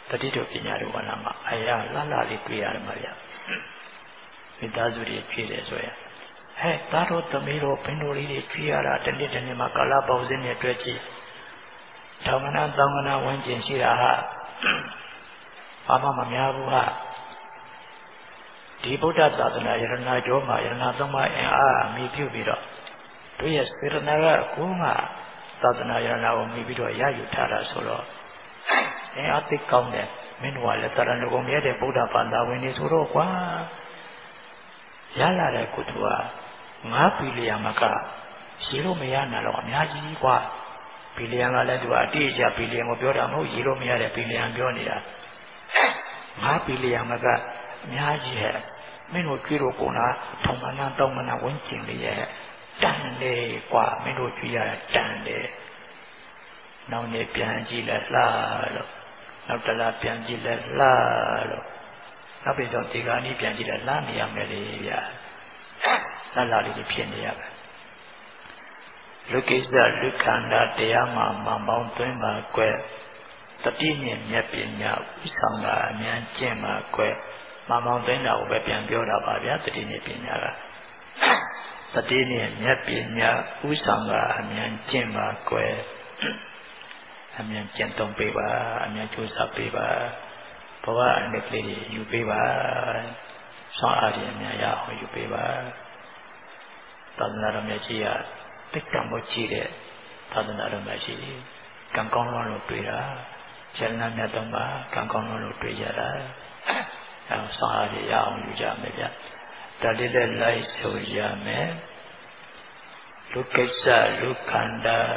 တတိတို့ပညာတို့ဝါနာမှာအရာလှလှလေးတွေ့ရတယ်မှာဗျမိသားစုတွေဖြစ်တယ်ဆိုရင်ဟဲ့သားတို့သမီးတို့ဘင်းတို့လေးတွေဖြစ်ရတာတနေ့တနေ့မှာကာလပေါင်းစင်းနဲ့တွေ့ကြည့်ထောင်ကနာတောင်ကနာဝန်းကျင်ရှိတာဟာဘာမှမများဘူးဟာဒီဗုဒ္ဓသာသနာယရဏကျောမှာယရဏသုံးပါးအင်အားမိပြုပြီးတော့တို့ရဲ့စေတနာကကိုယ်ကသာသနာယရဏကိုမိပြီးတော့ရယူထားတာဆိုတော့အင်အားသိကောင်းတယ်မင်းတို့ကလည်းသရဏဂုံမြဲတဲ့ဗုဒ္ဓဘာသာဝင်နေဆိုတော့ကွာရလာတဲ့ကုသိုလ်က9ဘီလီယံမကရှိလို့မရနိုင်တော့အများကြီးကွာဘီလီယံကလည်းသူကအတိအကျဘီလီယံကိုပြောတာမဟုတ်ရေးလို့မရတဲ့ဘီလီယံပြောနေတာ9ဘီလီယံမကအများကြီးဟဲ့မင်းတို့ကြွေးလို့ကုန်တာထောင်မနာတောင်းမနာဝန်းကျင်လေးရဲ့တန်လေကွာမင်းတို့ကြွေးရတာတန်လေနောက်နေ့ပြန်ကြည့်လဲလှလို့နောက်တလားပြန်ကြည့်လဲလှလို့နောက်ပြီးတော့ဒီကနေ့ပြန်ကြည့်လဲလှနေရမယ်လေဗျာလှလှလေးဖြစ်နေရပါလူကိစ္စလူခန္ဓာတရားမှာမပေါင်းသွင်းပါကွယ်တတိမြင့်မြတ်ပညာဥဆောင်တာအများကျင့်ပါကွယ်မပေါင်းသွင်းတာကိုပဲပြန်ပြောတာပါဗျာတတိမြင့်ပညာကတတိမြင့်မြတ်ပညာဥဆောင်တာအများကျင့်ပါကွယ်အမြန်ကျင့်သုံးပေးပါအမြန်ကြိုးစားပေးပါဘဝအနှစ်ကလေးယူပေးပါဆောင်းအားဖြင့်အမြန်ရအောင်ယူပေးပါသာသနာတော်မြတ်ကြီးကတိတ်တံမို့ကြီးတဲ့သာသနာတော်မြတ်ကြီးကံကောင်းလို့တွေ့တာဉာဏ်မြတ်သုံးပါကံကောင်းလို့တွေ့ရတာအဲဆောင်းအားဖြင့်ရအောင်ယူကြမယ်ဗျဒါလေးလည်းလိုက်ဆိုရမယ်လူကိစ္စလူခန္ဓာ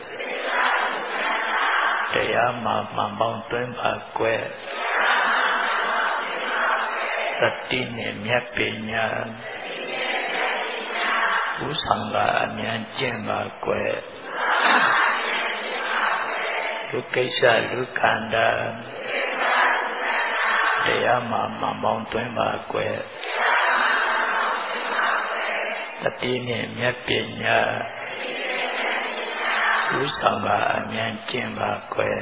တရားမှာမှန်ပေါင်းသွင်းပါကွယ်သတိနဲ့မြတ်ပညာဥဆောင်ကအမြန်ကျင့်ပါကွယ်လူကိစ္စလူခန္ဓာတရားမှာမှန်ပေါင်းသွင်းပါကွယ်သတိနဲ့မြတ်ပညာဥဆောင်ကအမြန်ကျင့်ပါကွယ်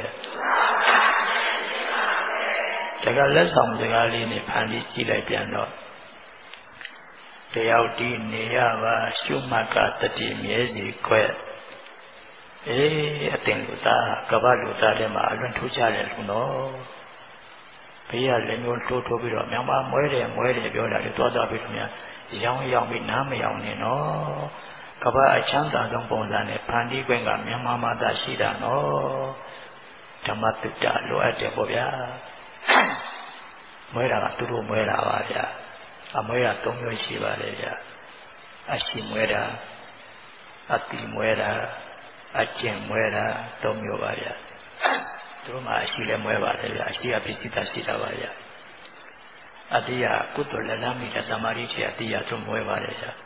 ဒါကလက်ဆောင်စကားလေးနဲ့ဖန်ပြီးကြည့်လိုက်ပြန်တော့တယောက်ဒီနေရပါရှုမှတ်ကတတိမြဲစီကွယ်အေးအတင်လူသားကပ္ပလူသားထဲမှာအလွန်ထူးခြားတယ်လို့နော်ဘေးကလည်းမျိုးတိုးထိုးပြီးတော့မြန်မာမွဲတယ်ပြောတာလေသွားသွားပြီးတော့များရောင်းပြီးနားမရောင်နေနော်ကဘာအချမ်းသာဆုံးပုံစံနဲ့ဖန်တီးခွင့်ကမြန်မာမှာသာရှိတာနော်ဓမ္မတုတ္တလိုအပ်တယ်ပေါ့ဗျာမွဲတာကသူတို့မွဲတာပါဗျာအမွဲတာ၃မျိုးရှိပါလေဗျာအရှိမွဲတာအတိမွဲတာအကျင့်မွဲတာ၃မျိုးပါဗျာသူတို့မှာအရှိလည်းမွဲပါလေဗျာအရှိကပစ္စည်းသာရှိတာပါဗျာအတိယကုသိုလ်လည်းလမ်းမိတဲ့သမာဓိရှိအတိယသူမွဲပါလေဗျာ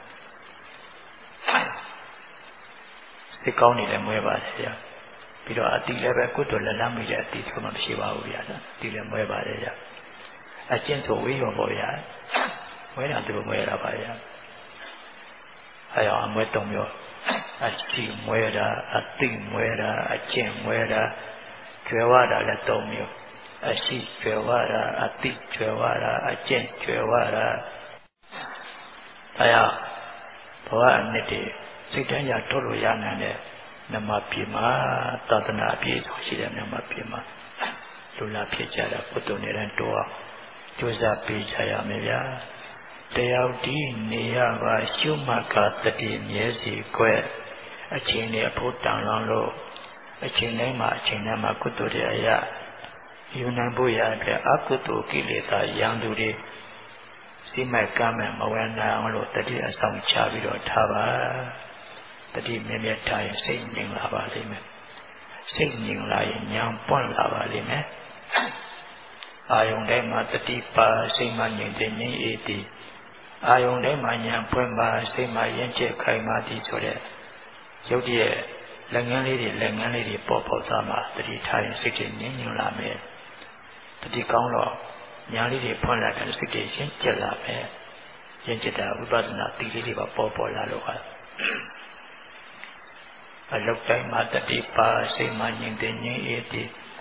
စိတ်ကောင်းနေလည်းမွဲပါတယ်ဗျာပြီးတော့အတိလည်းပဲကုသိုလ်လည်းလမ်းမိတဲ့အတိဆိုမှမရှိပါဘူးဗျာဒီလည်းမွဲပါတယ်ဗျာအကျင့်ဆိုဝေးရောပေါ့ဗျာမွဲတာသူတို့မွဲတာပါဗျာအဲအောင်အမွဲ၃မျိုးအရှိမွဲတာအတိမွဲတာအကျင့်မွဲတာကျွယ်ဝတာလည်း၃မျိုးအရှိကျွယ်ဝတာအတိကျွယ်ဝတာအကျင့်ကျွယ်ဝတာအဲအောင်ဘဝအနှစ်တည်းစိတ်တန်းရထုတ်လို့ရနိုင်တဲ့နမပြေမှာသာသနာအပြည့်ရှိတဲ့နမပြေမှာလူလာဖြစ်ကြတာပုတ္တနေတိုင်းတော့ကြိုးစားပေးကြရမယ်ဗျာတယောက်ဒီနေရပါရှုမှတ်ကတတိမြဲစီကွယ်အချိန်နဲ့အဖို့တန်လောင်းလို့အချိန်တိုင်းမှာကုသိုလ်တဲ့အရာယူနိုင်ဖို့ရတဲ့အကုသိုလ်ကိလေသာရန်သူတွေစိမိုက်ကမ်းမဲ့မဝဲနိုင်အောင်လို့တတိအဆောင်ချပြီးတော့ထားပါတတိမြဲမြဲထားရင်စိတ်ငြိမ်လာပါလိမ့်မယ်စိတ်ငြိမ်လာရင်ဉာဏ်ပွင့်လာပါလိမ့်မယ်အာယုန်တိုင်းမှာတတိပါစိတ်မှငြိမ်တဲ့ငြိမ်အေးသည်အာယုန်တိုင်းမှာဉာဏ်ပွင့်ပါစိတ်မှရင်ကျက်ခိုင်ပါသည်ဆိုတဲ့ရုပ်တည်းလက်ငန်းလေးတွေပေါ်သွားမှာတတိထားရင်စိတ်ငြိမ်လာမယ်တတိကောင်းတော့ညာလေးတွေဖွင့်လာတဲ့စိတ်တွေရှင်းကျက်လာမယ်ရှင်းကျက်တာဝိပဿနာတိလေးတွေပေါ်လာလို့အလုတ်တိုင်းမှာတတိပါစိတ်မှငြိမ်တဲ့ငြိမ်အေးသည်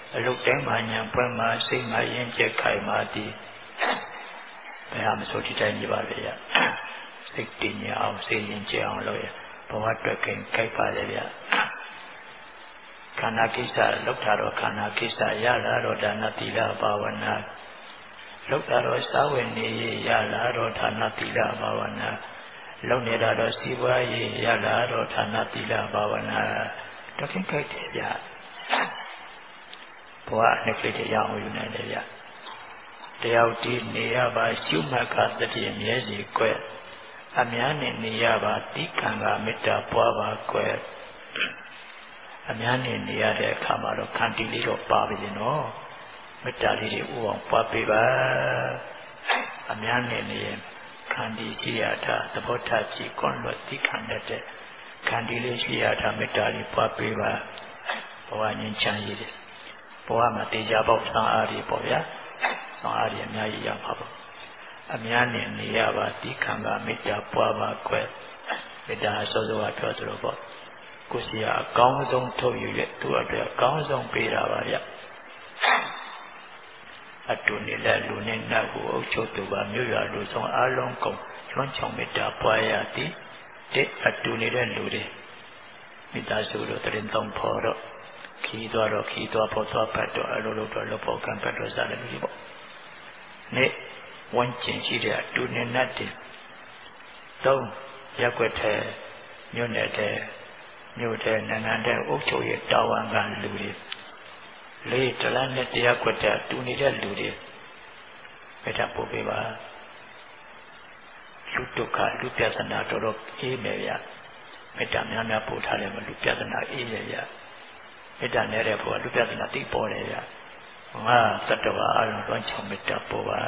အလုတ်တိုင်းမှာညာပွဲမှာစိတ်မှာရင်ကျက်ခိုင်မှာဒီဘယ်ဟာမဆိုဒီတိုင်းနေပါလေရစိတ်တည်ငြိမ်အောင်စိတ်ရင်ကျက်အောင်လုပ်ရဘဝအတွက်ခင်ကြိုက်ပါလေဗျခန္ဓာကိစ္စလောက်တာတော့ခန္ဓာကိစ္စရလာတော့ဒါနသီလဘာဝနာလောက်တာတော့စာဝတ်နေရလာတော့ဒါနသီလဘာဝနာလုံနေတာတော့စီးပွားရေးရလာတော့ဌာနသီလဘာဝနာတခင်ကြိုက်တယ်ဗျဘဝနှစ်ကလေးတည်းရအောင်ယူနိုင်တယ်ဗျတယောက်တည်းနေရပါရှုမှတ်ကတတိအမြဲစီကွယ်အများနဲ့နေရပါတိခံကမေတ္တာပွားပါကွယ်အများနဲ့နေရတဲ့အခါမှာတော့ခန္တီလေးတော့ပါပြီနော်မေတ္တာလေးတွေဥအောင်ပွားပေးပါအများနဲ့နေရင်ခန္တီရှိရတာသဘောထားကြည့်ကွန်လွတ်တိခံတဲ့ခန္တီလေးရှိရတာမေတ္တာလေးပွားပေးပါဘဝငြိမ်းချမ်းရေးတယ်ဘဝမှာတရားပေါက်သံအားတွေပေါ့ဗျာသံအားတွေအများကြီးရပါပေါ့အများနဲ့နေရပါတိခံကမေတ္တာပွားပါကွယ်မေတ္တာစောစောကပြောသလိုပေါ့ကိုယ်စီကအကောင်းဆုံးထုတ်ယူတဲ့သူ့အတွက်အကောင်းဆုံးပေးတာပါဗျအတူနေတဲ့လူနဲ့နတ်ကိုအုပ်ချုပ်သူပါမြို့ရွာလူဆောင်အားလုံးကုန်ကျွမ်းချောင်မေတ္တာပွားရသည်တဲ့အတူနေတဲ့လူတွေမေတ္တာဆိုတော့တရင်သုံးဖို့တော့ခီးသွားဖို့သွားပတ်တော့အလိုလိုတော့လောပေါ်ကံပတ်တော့စားတယ်လူကြီးပေါ့နေ့ဝန်းကျင်ရှိတဲ့အတူနေနတ်တွေသုံးရက်ွက်တဲ့မြို့နယ်တဲ့မြို့တဲ့နိုင်ငံတဲ့အုပ်ချုပ်ရေးတာဝန်ခံလူတွေလေးတလားနဲ့တရားကွက်တဲ့တူနေတဲ့လူတွေမေတ္တာပို့ပေးပါလူဒုက္ခလူပြဿနာတော်အေးမယ်ဗျမေတ္တာများများပို့ထားတယ်မလူပြဿနာအေးရဗျမေတ္တာနဲ့တဲ့ဘုရားလူပြဿနာသိပေါ်တယ်ဗျငါသတ္တဝါအလုံးတော်ချောင်းမေတ္တာပို့ပါ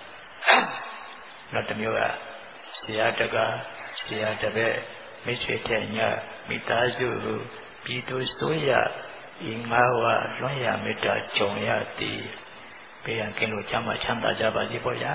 နောက်တစ်မျိုးကဆရာတကားဆရာတပည့်မိတ်ဆွေတဲ့ညမိသားစုပြည်သူစိုးရဤငါးဝလွန်ရမေတ္တာကြုံရသည်ဘေးရန်ကင်းလို့ချမ်းသာချမ်းသာကြပါစေပေါ့ဗျာ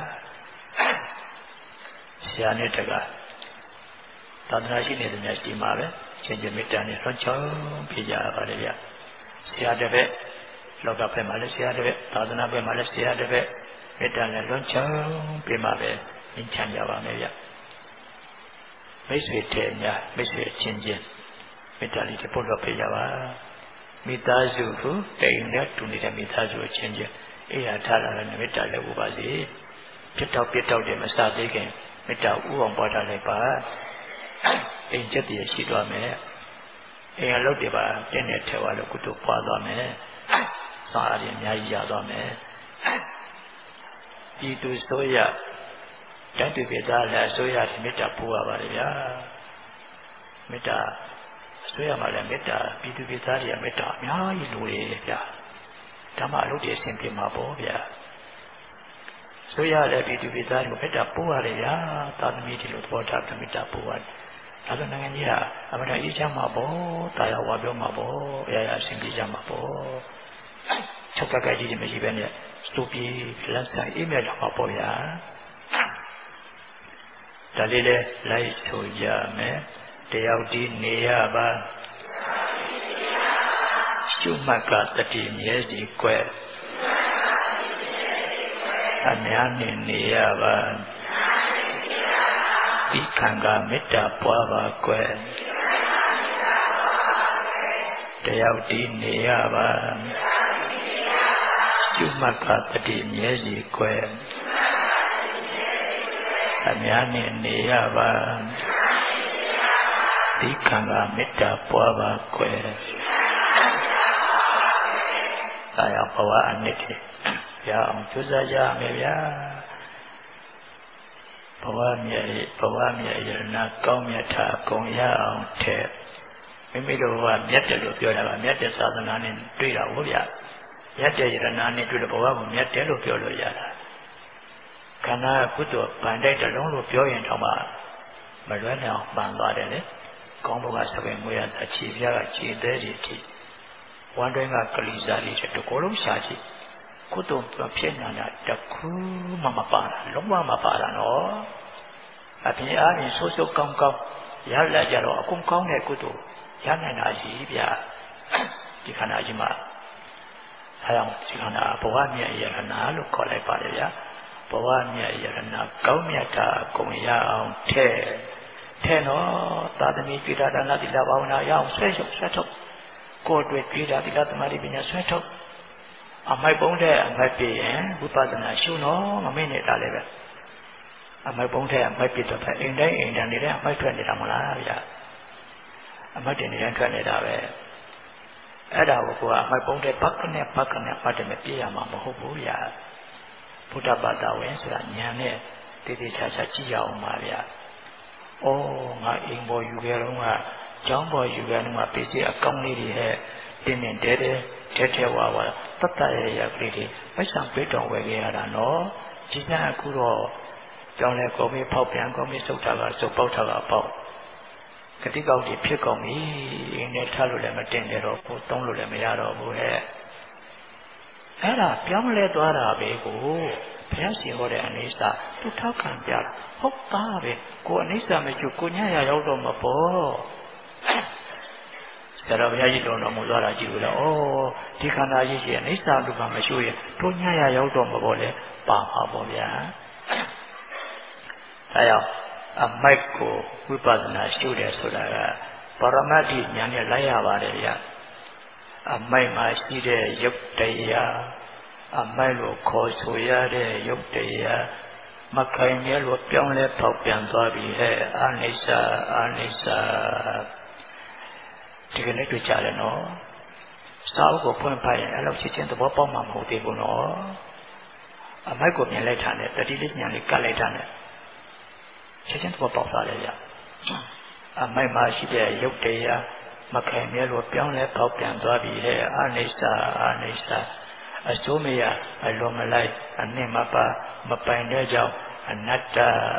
ဆရာနဲ့တကသာသနာရှိနေတဲ့များရှိမှာပဲချင်းချင်းမေတ္တာနဲ့လွန်ချောင်းပြကြပါလေဗျာဆရာတပည့်လောကဘက်မှာလည်းဆရာတပည့်သာသနာဘက်မှာလည်းဆရာတပည့်မေတ္တာနဲ့လွန်ချောင်းပြမှာပဲသင်ချမ်းကြပါမယ်ဗျာမိတ်ဆွေတဲ့များမိတ်ဆွေချင်းချင်းမေတ္တာလေးပို့တော့ပေးကြပါမိသားစုကိုတိမ်နဲ့တူနေတဲ့မိသားစုအချင်းချင်းအေးရထားလာတဲ့မေတ္တာလည်းဥပါစေပြတ်တော့တယ်မစသေးခင်မေတ္တာဥအောင်ပွားထားလိုက်ပါအိမ်ချက်တည်းရှိသွားမယ်အိမ်အလုပ်တွေပါတင်းနေထဲသွားလို့ကုသိုလ်ပွားသွားမယ်စာရည်အများကြီးရသွားမယ်ဒီသူဆိုရတတ်တူပြသားလည်းဆိုရမေတ္တာပို့ရပါလေဗျာမေတ္တာဆိုရမှာလည်းမေတ္တာပြည်သူပြည်သားတွေကမေတ္တာအများကြီးလိုတယ်ဗျာဓမ္မအလုပ်တွေအဆင်ပြေမှာပေါ့ဗျာဆိုရလည်းပြည်သူပြည်သားတွေကိုမေတ္တာပို့ရတယ်ဗျာသာသမီတွေလိုသဘောထားမေတ္တာပို့ရတယ်ဒါဆိုနိုင်ငံကြီးကအမှန်တရားအေးချမ်းမှာပေါ့တာယာဝါပြောမှာပေါ့အရာရာအဆင်ပြေကြမှာပေါ့ချုပ်ကကြီးတွေမရှိဘဲနဲ့စတူပီလက်ဆိုင်အေးမြတော့မှာပေါ့ဗျာဒါလေးလည်းလိုက်ဆိုကြမယ်တယောက်တည်းနေရပါရှုမှတ်ကတတိမြဲစီကွယ်အများနဲ့နေရပါဒီခံကမေတ္တာပွားပါကွယ်တယောက်တည်းနေရပါရှုမှတ်ကတတိမြဲစီကွယ်အများနဲ့နေရပါဒီခံကမေတ္တာပွားပါကွယ်ဒါရဘဝအနှစ်တွေရအောင်ကြိုးစားကြမယ်ဗျာဘဝမြတ်ရဏကောင်းမြတ်တာအကုန်ရအောင်တဲ့မိမိတို့ကမြတ်တယ်လို့ပြောတာကမြတ်တဲ့သာသနာနဲ့တွေ့တာဟုတ်ဗျာမြတ်တဲ့ရဏနဲ့တွေ့တဲ့ဘဝကိုမြတ်တယ်လို့ပြောလို့ရတာခန္ဓာကုသိုလ်ဗန္တိုက်တလုံးလို့ပြောရင်တော့မှမလွဲနိုင်အောင်ပန်သွားတယ်လေကောင်းဘုရားစပယ်မွေးရစာခြေပြားကခြေသေးတွေထိဝမ်းတွင်းကကလိစာလေးတကိုယ်လုံးရှာကြည့်ကုသိုလ်ဖြစ်နေတာတခုမှမပါတာလုံးဝမပါတာနော်အပြင်အားဖြင့်ဆိုးဆိုးကောင်းကောင်းရလက်ကြတော့အကုန်ကောင်းတဲ့ကုသိုလ်ရနိုင်တာရှိဗျာဒီခန္ဓာကြီးမှာအဲအောင်ဒီခန္ဓာဘဝမြတ်ယရဏလို့ခေါ်လိုက်ပါတယ်ဗျာဘဝမြတ်ယရဏကောင်းမြတ်တာကုံရအောင်ထဲတော့သာသမီပိဋကဒါနသီလဘာဝနာရအောင်ဆွဲထုတ်ကိုယ်တွေ့ကြည်တာသီလသမာဓိပညာဆွဲထုတ်အမိုက်ပုံးတဲ့အမိုက်ပြရင်ဝိပဿနာရှုတော့မမေ့နေတာလည်းပဲအမိုက်ပုံးတဲ့အမိုက်ပြတော့ပဲအိမ်တိုင်းနေတဲ့အမိုက်ထွက်နေတာမလားဗျာအမိုက်တင်နေတိုင်းထွက်နေတာပဲအဲ့ဒါကိုကအမိုက်ပုံးတဲ့ဘက်ကနေမှတ်တယ်ပြရမှာမဟုတ်ဘူးဗျာဘုဒ္ဓဘာသာဝင်ဆိုတာဉာဏ်နဲ့တည်တည်ချာချာကြည့်ရအောင်ပါဗျာဩငါအိမ်ပေါ်ယူခဲ့တော့ကကျောင်းပေါ်ယူခဲ့တော့ကပစ္စည်းအကောင်းလေးတွေဟဲ့တင်းတဲဝါတတ်တရကလေးတွေပိုက်ဆံပေးတော်ဝယ်ခဲ့ရတာနော်ဒီကအခုတော့ကြောင်းလဲကောင်းပြီးဖောက်ပြန်ကောင်းပြီးစုပ်တာကစုပ်ပေါက်တာကပေါက်ကတိကောက်တွေဖြစ်ကုန်ပြီအင်းနဲ့ထားလို့လည်းမတင်ကြတော့ဘူးသုံးလို့လည်းမရတော့ဘူးဟဲ့အဲ့ဒါပြောင်းလဲသွားတာပဲကိုဘုရားရှင်ဟောတဲ့အနေစာသူထောက်ခံပြတာဟုတ်သားပဲကိုအနေစာမကျကိုညရရောက်တော့မပေါ့ဆရာတော်ဘုရားကြီးတော်တော်မူသွားတာကြည့်လို့လားဩဒီခန္ဓာကြီးရှိအနေစာလူကမရှိရင်တို့ညရရောက်တော့မပေါ့လေပါမှာပေါ့ဗျာအဲကြောင့်အမိုက်ကိုဝိပဿနာရှုတယ်ဆိုတာကပရမတ္တိဉာဏ်နဲ့လိုက်ရပါတယ်ဗျာအမိုက်မှာရှိတဲ့ယုတ်တရားအမိုက်လို့ခေါ်ဆိုရတဲ့ယုတ်တရားမခိုင်မြဲလို့ပြောင်းလဲပေါက်ပြန်သွားပြီဟဲ့အာနိစ္စဒီကနေ့တွေ့ကြတယ်နော်စာအုပ်ကိုဖွင့်ဖတ်ရင်အဲ့လိုချက်ချင်းသဘောပေါက်မှာမဟုတ်သေးဘူးနော်အမိုက်ကိုမြင်လိုက်တာနဲ့တတိလေးဉာဏ်လေးကတ်လိုက်တာနဲ့ချက်ချင်းသဘောပေါက်သွားတယ်ဗျအမိုက်မှာရှိတဲ့ယုတ်တရားမခိုင်မြဲလို့ပြောင်းလဲပေါက်ပြန်သွားပြီဟဲ့အာနိစ္စအစိုးမရအလိုမလိုက်အနှင့်မပါမပိုင်တဲ့ကြောင့်အနတ္တ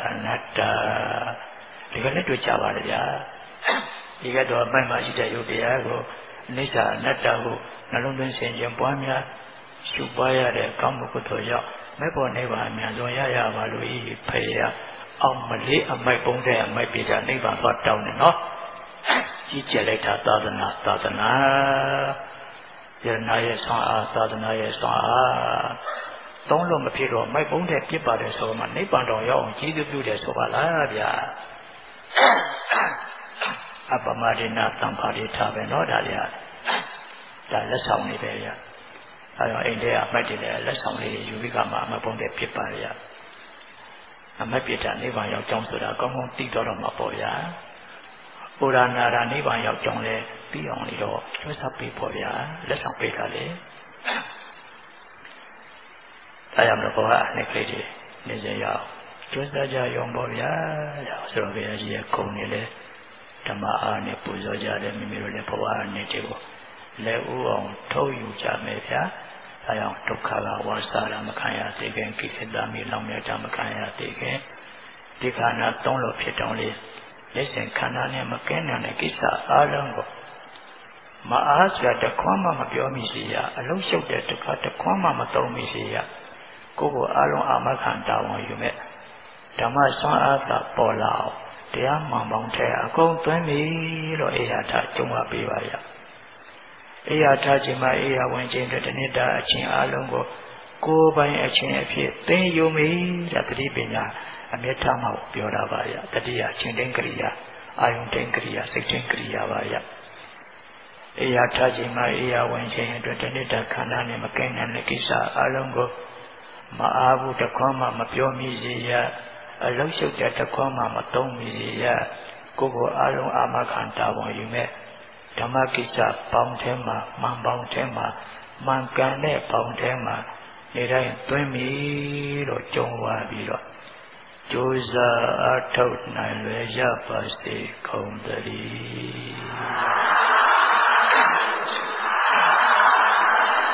ဒီကနေ့တွေ့ကြပါလေဗျာဒီကတော့အမိုက်မှာရှိတဲ့ယုတ်တရားကိုအနိစ္စအနတ္တကိုနှလုံးသွင်းဆင်ခြင်ပွားများရှုပွားရတဲ့ကောင်းမှုကုသိုလ်ကြောင့်မဲ့ပေါ်နိဗ္ဗာန်အမြန်ဆုံးရပါလို့ဤဖေရအောင်မလေးအမိုက်ပုံးတဲ့အမိုက်ပြေချနိဗ္ဗာန်သွားတောင်းတယ်နော်ကြီးကျယ်လိုက်တာသာသနာယရဏရဲ့ဆွမ်းအားသာသနာရဲ့ဆွမ်းအားသုံးလို့မဖြစ်တော့မိုက်ပုံးတဲ့ပြစ်ပါတယ်ဆိုမှနိဗ္ဗာန်တော်ရောက်အောင်ကြီးပြုတယ်ဆိုပါလားဗျာအပမရိနာသံဃာတွေထားပဲနော်ဒါလည်းဒါလက်ဆောင်နေတယ်ဗျာအဲတော့အိမ်ထဲအမိုက်တွေလည်းလက်ဆောင်လေးယူပြီးကမှအမပုံးတဲ့ပြစ်ပါလေအမတ်ပြတာနိဗ္ဗာန်ရောက်ကြောင်းဆိုတာကောင်းကောင်းသိတော့မှာပေါ့ဗျာ။ဩရာနာရာနိဗ္ဗာန်ရောက်ကြောင်းလဲပြီးအောင်လေတော့ကျွတ်စားပေးပေါ့ဗျာလက်ဆောင်ပေးတာလေ။ဒါကြောင့်တော့ဘုရားအနေကလေးတွေနေစရာကျွတ်စားကြရုံပေါ့ဗျာ။ဆိုတော့ဘုရားကြီးရဲ့ခုံနေလေဓမ္မအားနဲ့ပူဇော်ကြတယ်မိမိတို့လည်းဘုရားအနေတွေကိုလက်ဦးအောင်ထုတ်ယူကြမယ်ဗျာ။အဲကြောင့်ဒုက္ခကဝါစာရမခံရသေးခင်ကိစ္စသမီးလောင်မြတ်တာမခံရသေးခင်ဒီခန္ဓာသုံးလို့ဖြစ်တောင်းလေးလက်ဆင့်ခန္ဓာနဲ့မကင်းနိုင်တဲ့ကိစ္စအားလုံးကိုမအားစရာတခွန်းမှမပြောမိစေရအလုံးရှုပ်တဲ့တခွန်းမှမသုံးမိစေရကိုယ်ကိုအားလုံးအာမခံတာဝန်ယူမဲ့ဓမ္မဆွမ်းအားသာပေါ်လာအောင်တရားမှန်ပေါင်းတဲ့အကုန်သွင်းပြီလို့အေရထကျုံးပေးပါရအေရထခြင်းမှာအေရဝင်ခြင်းတွေတဏိတာအချင်းအားလုံးကိုယ်ပိုင်အချင်းအဖြစ်သိယူမိတဲ့တတိပညာအမြဲတမ်းမှပြောတာပါရတတိယချင်းတိုင်းကရိယာအာယုန်တိုင်းကရိယာစိတ်တိုင်းကရိယာပါရအေရထခြင်းမှာအေရဝင်ခြင်းအတွက်တဏိတာခန္ဓာနဲ့မကင်းတဲ့ကိစ္စအားလုံးကိုမအားဘူးတခွန်းမှမပြောမိစေရအလုံးရှုပ်တဲ့တခွန်းမှမသုံးမိစေရကိုယ်ကိုအားလုံးအာမခံတာဝန်ယူမဲ့ဓမ္မကိစ္စပေါင်းထဲမှာမှန်ပေါင်းထဲမှာမှန်ကန်တဲ့ပေါင်းထဲမှာနေတိုင်းသွင်းပြီလို့ကြုံသွားပြီးတော့ကြိုးစားအထောက်နိုင်လွယ်ရပါစေကုန်သတည်း